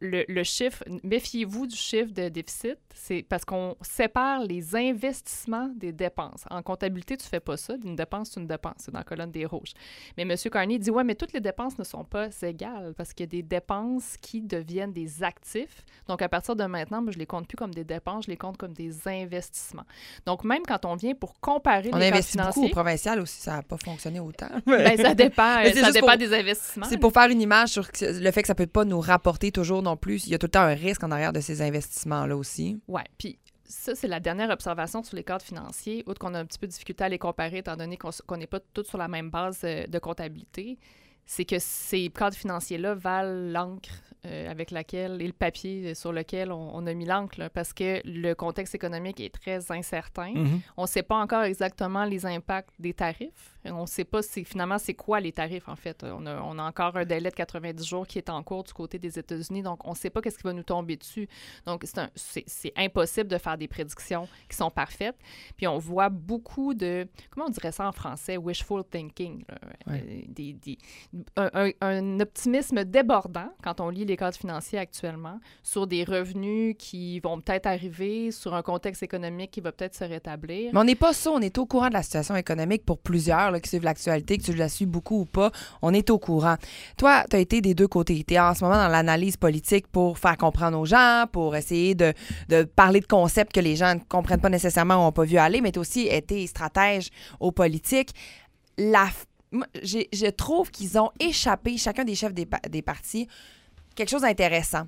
le, le chiffre, méfiez-vous du chiffre de déficit, c'est parce qu'on sépare les investissements des dépenses. En comptabilité, tu ne fais pas ça. Une dépense, c'est une dépense. C'est dans la colonne des rouges. Mais M. Carney dit, ouais, mais toutes les dépenses ne sont pas égales parce qu'il y a des dépenses qui deviennent des actifs. Donc, à partir de maintenant, moi, je ne les compte plus comme des dépenses, je les compte comme des investissements. Donc, même quand on vient pour comparer on les cadres investit financiers... beaucoup au provincial aussi, ça n'a pas fonctionné autant. Bien, ça dépend, ça dépend pour, des investissements. C'est pour faire une image sur le fait que ça ne peut pas nous rapporter toujours non plus. Il y a tout le temps un risque en arrière de ces investissements-là aussi. Oui, puis ça, c'est la dernière observation sur les cadres financiers, outre qu'on a un petit peu de difficulté à les comparer étant donné qu'on n'est pas tous sur la même base de comptabilité, c'est que ces cadres financiers-là valent l'encre euh, avec laquelle, et le papier sur lequel on, on a mis l'encre, là, parce que le contexte économique est très incertain. Mm-hmm. On ne sait pas encore exactement les impacts des tarifs. On ne sait pas c'est, finalement c'est quoi les tarifs, en fait. On a, on a encore un délai de quatre-vingt-dix jours qui est en cours du côté des États-Unis, donc on ne sait pas qu'est-ce qui va nous tomber dessus. Donc, c'est, un, c'est, c'est impossible de faire des prédictions qui sont parfaites. Puis on voit beaucoup de, comment on dirait ça en français, wishful thinking, là, ouais. euh, des, des, un, un, un optimisme débordant quand on lit les cadres financiers actuellement sur des revenus qui vont peut-être arriver, sur un contexte économique qui va peut-être se rétablir. Mais on n'est pas ça, on est au courant de la situation économique pour plusieurs là, qui suivent l'actualité, que tu la suis beaucoup ou pas, on est au courant. Toi, tu as été des deux côtés. Tu es en ce moment dans l'analyse politique pour faire comprendre aux gens, pour essayer de, de parler de concepts que les gens ne comprennent pas nécessairement ou n'ont pas vu aller, mais tu as aussi été stratège aux politiques. La, moi, j'ai, je trouve qu'ils ont échappé, chacun des chefs des, des partis, quelque chose d'intéressant.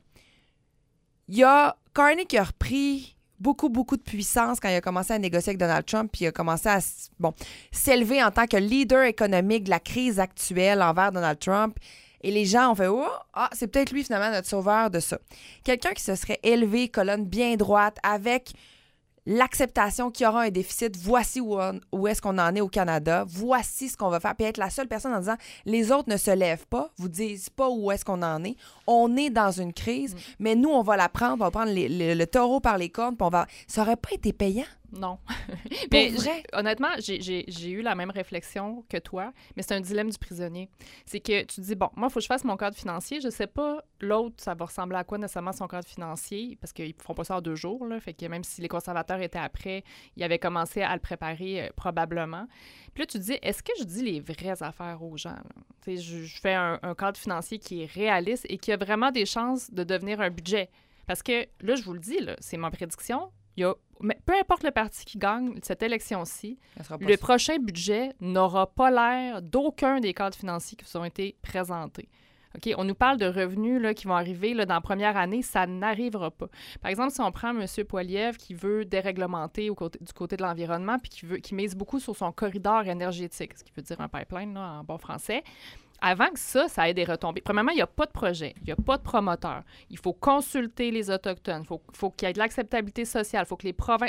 Il y a Carney qui a repris beaucoup, beaucoup de puissance quand il a commencé à négocier avec Donald Trump, puis il a commencé à bon, s'élever en tant que leader économique de la crise actuelle envers Donald Trump. Et les gens ont fait « Oh, ah, c'est peut-être lui finalement notre sauveur de ça. » Quelqu'un qui se serait élevé, colonne bien droite, avec l'acceptation qu'il y aura un déficit, voici où, on, où est-ce qu'on en est au Canada, voici ce qu'on va faire, puis être la seule personne en disant « Les autres ne se lèvent pas, vous disent pas où est-ce qu'on en est, on est dans une crise, mm. mais nous, on va la prendre, on va prendre les, les, le taureau par les cornes, puis on va... » Ça aurait pas été payant? Non. Mais vrai? Honnêtement, j'ai, j'ai, j'ai eu la même réflexion que toi, mais c'est un dilemme du prisonnier. C'est que tu te dis, bon, moi, il faut que je fasse mon cadre financier. Je sais pas, l'autre, ça va ressembler à quoi nécessairement son cadre financier, parce qu'ils ne feront pas ça en deux jours. Là, fait que même si les conservateurs étaient après, ils avaient commencé à le préparer euh, probablement. Puis là, tu te dis, est-ce que je dis les vraies affaires aux gens? Je, je fais un, un cadre financier qui est réaliste et qui a vraiment des chances de devenir un budget. Parce que là, je vous le dis, là, c'est ma prédiction. Il y a, mais peu importe le parti qui gagne cette élection-ci, le ça. prochain budget n'aura pas l'air d'aucun des cadres financiers qui vous ont été présentés. Okay? On nous parle de revenus là, qui vont arriver là, dans la première année, ça n'arrivera pas. Par exemple, si on prend M. Poilievre qui veut déréglementer au côté, du côté de l'environnement puis qui, veut, qui mise beaucoup sur son corridor énergétique, ce qui veut dire un pipeline là, en bon français, avant que ça, ça ait des retombées. Premièrement, il n'y a pas de projet, il n'y a pas de promoteur. Il faut consulter les Autochtones, il faut, faut qu'il y ait de l'acceptabilité sociale, il faut que les provinces...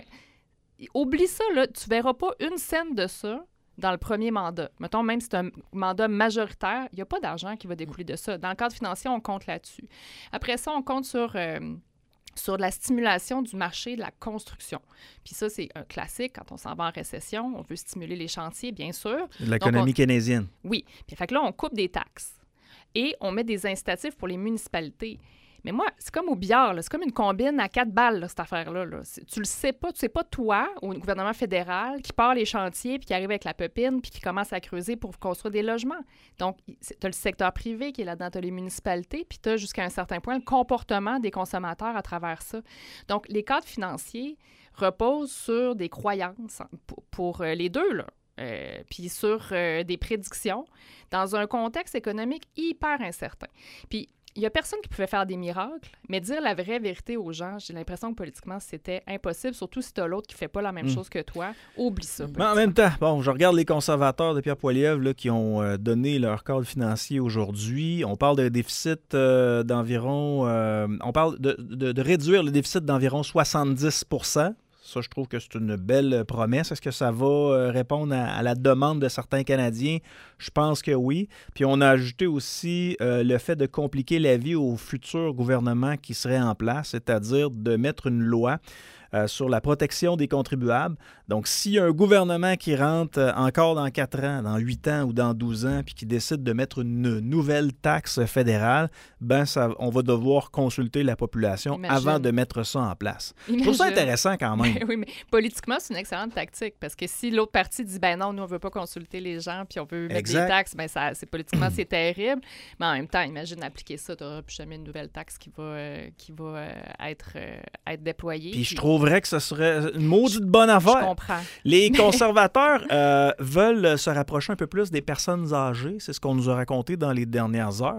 Oublie ça, là, tu ne verras pas une scène de ça dans le premier mandat. Mettons, même si c'est un mandat majoritaire, il n'y a pas d'argent qui va découler de ça. Dans le cadre financier, on compte là-dessus. Après ça, on compte sur... Euh, sur la stimulation du marché de la construction. Puis ça, c'est un classique quand on s'en va en récession. On veut stimuler les chantiers, bien sûr. L'économie on... keynésienne. Oui. Puis fait que là, on coupe des taxes et on met des incitatifs pour les municipalités. Mais moi, c'est comme au billard, là. C'est comme une combine à quatre balles, là, cette affaire-là. Là. Tu le sais pas, tu sais pas toi, au gouvernement fédéral, qui part les chantiers, puis qui arrive avec la pépine, puis qui commence à creuser pour construire des logements. Donc, tu as le secteur privé qui est là-dedans, tu as les municipalités, puis tu as jusqu'à un certain point le comportement des consommateurs à travers ça. Donc, les cadres financiers reposent sur des croyances pour, pour euh, les deux, là. Euh, puis sur euh, des prédictions dans un contexte économique hyper incertain. Puis, il n'y a personne qui pouvait faire des miracles, mais dire la vraie vérité aux gens, j'ai l'impression que politiquement, c'était impossible, surtout si tu as l'autre qui ne fait pas la même mmh. chose que toi. Oublie ça. Mais en même temps, bon, je regarde les conservateurs de Pierre Poilievre là, qui ont euh, donné leur cadre financier aujourd'hui. On parle d'un déficit euh, d'environ... Euh, on parle de, de, de réduire le déficit d'environ soixante-dix pour cent. Ça, je trouve que c'est une belle promesse. Est-ce que ça va répondre à, à la demande de certains Canadiens? Je pense que oui. Puis on a ajouté aussi euh, le fait de compliquer la vie au futur gouvernement qui serait en place, c'est-à-dire de mettre une loi euh, sur la protection des contribuables. Donc, s'il y a un gouvernement qui rentre euh, encore dans quatre ans, dans huit ans ou dans douze ans, puis qui décide de mettre une nouvelle taxe fédérale, ben ça, on va devoir consulter la population Imagine. avant de mettre ça en place. Imagine. Je trouve ça intéressant quand même. oui, mais politiquement, c'est une excellente tactique parce que si l'autre partie dit ben non, nous, on veut pas consulter les gens puis on veut mettre exact. des taxes, ben ça, c'est, politiquement, c'est terrible. Mais en même temps, imagine appliquer ça, tu n'auras plus jamais une nouvelle taxe qui va, euh, qui va euh, être, euh, être déployée. Puis, puis je trouverais que ce serait une maudite bonne affaire. Je comprends. Les conservateurs euh, veulent se rapprocher un peu plus des personnes âgées. C'est ce qu'on nous a raconté dans les dernières heures.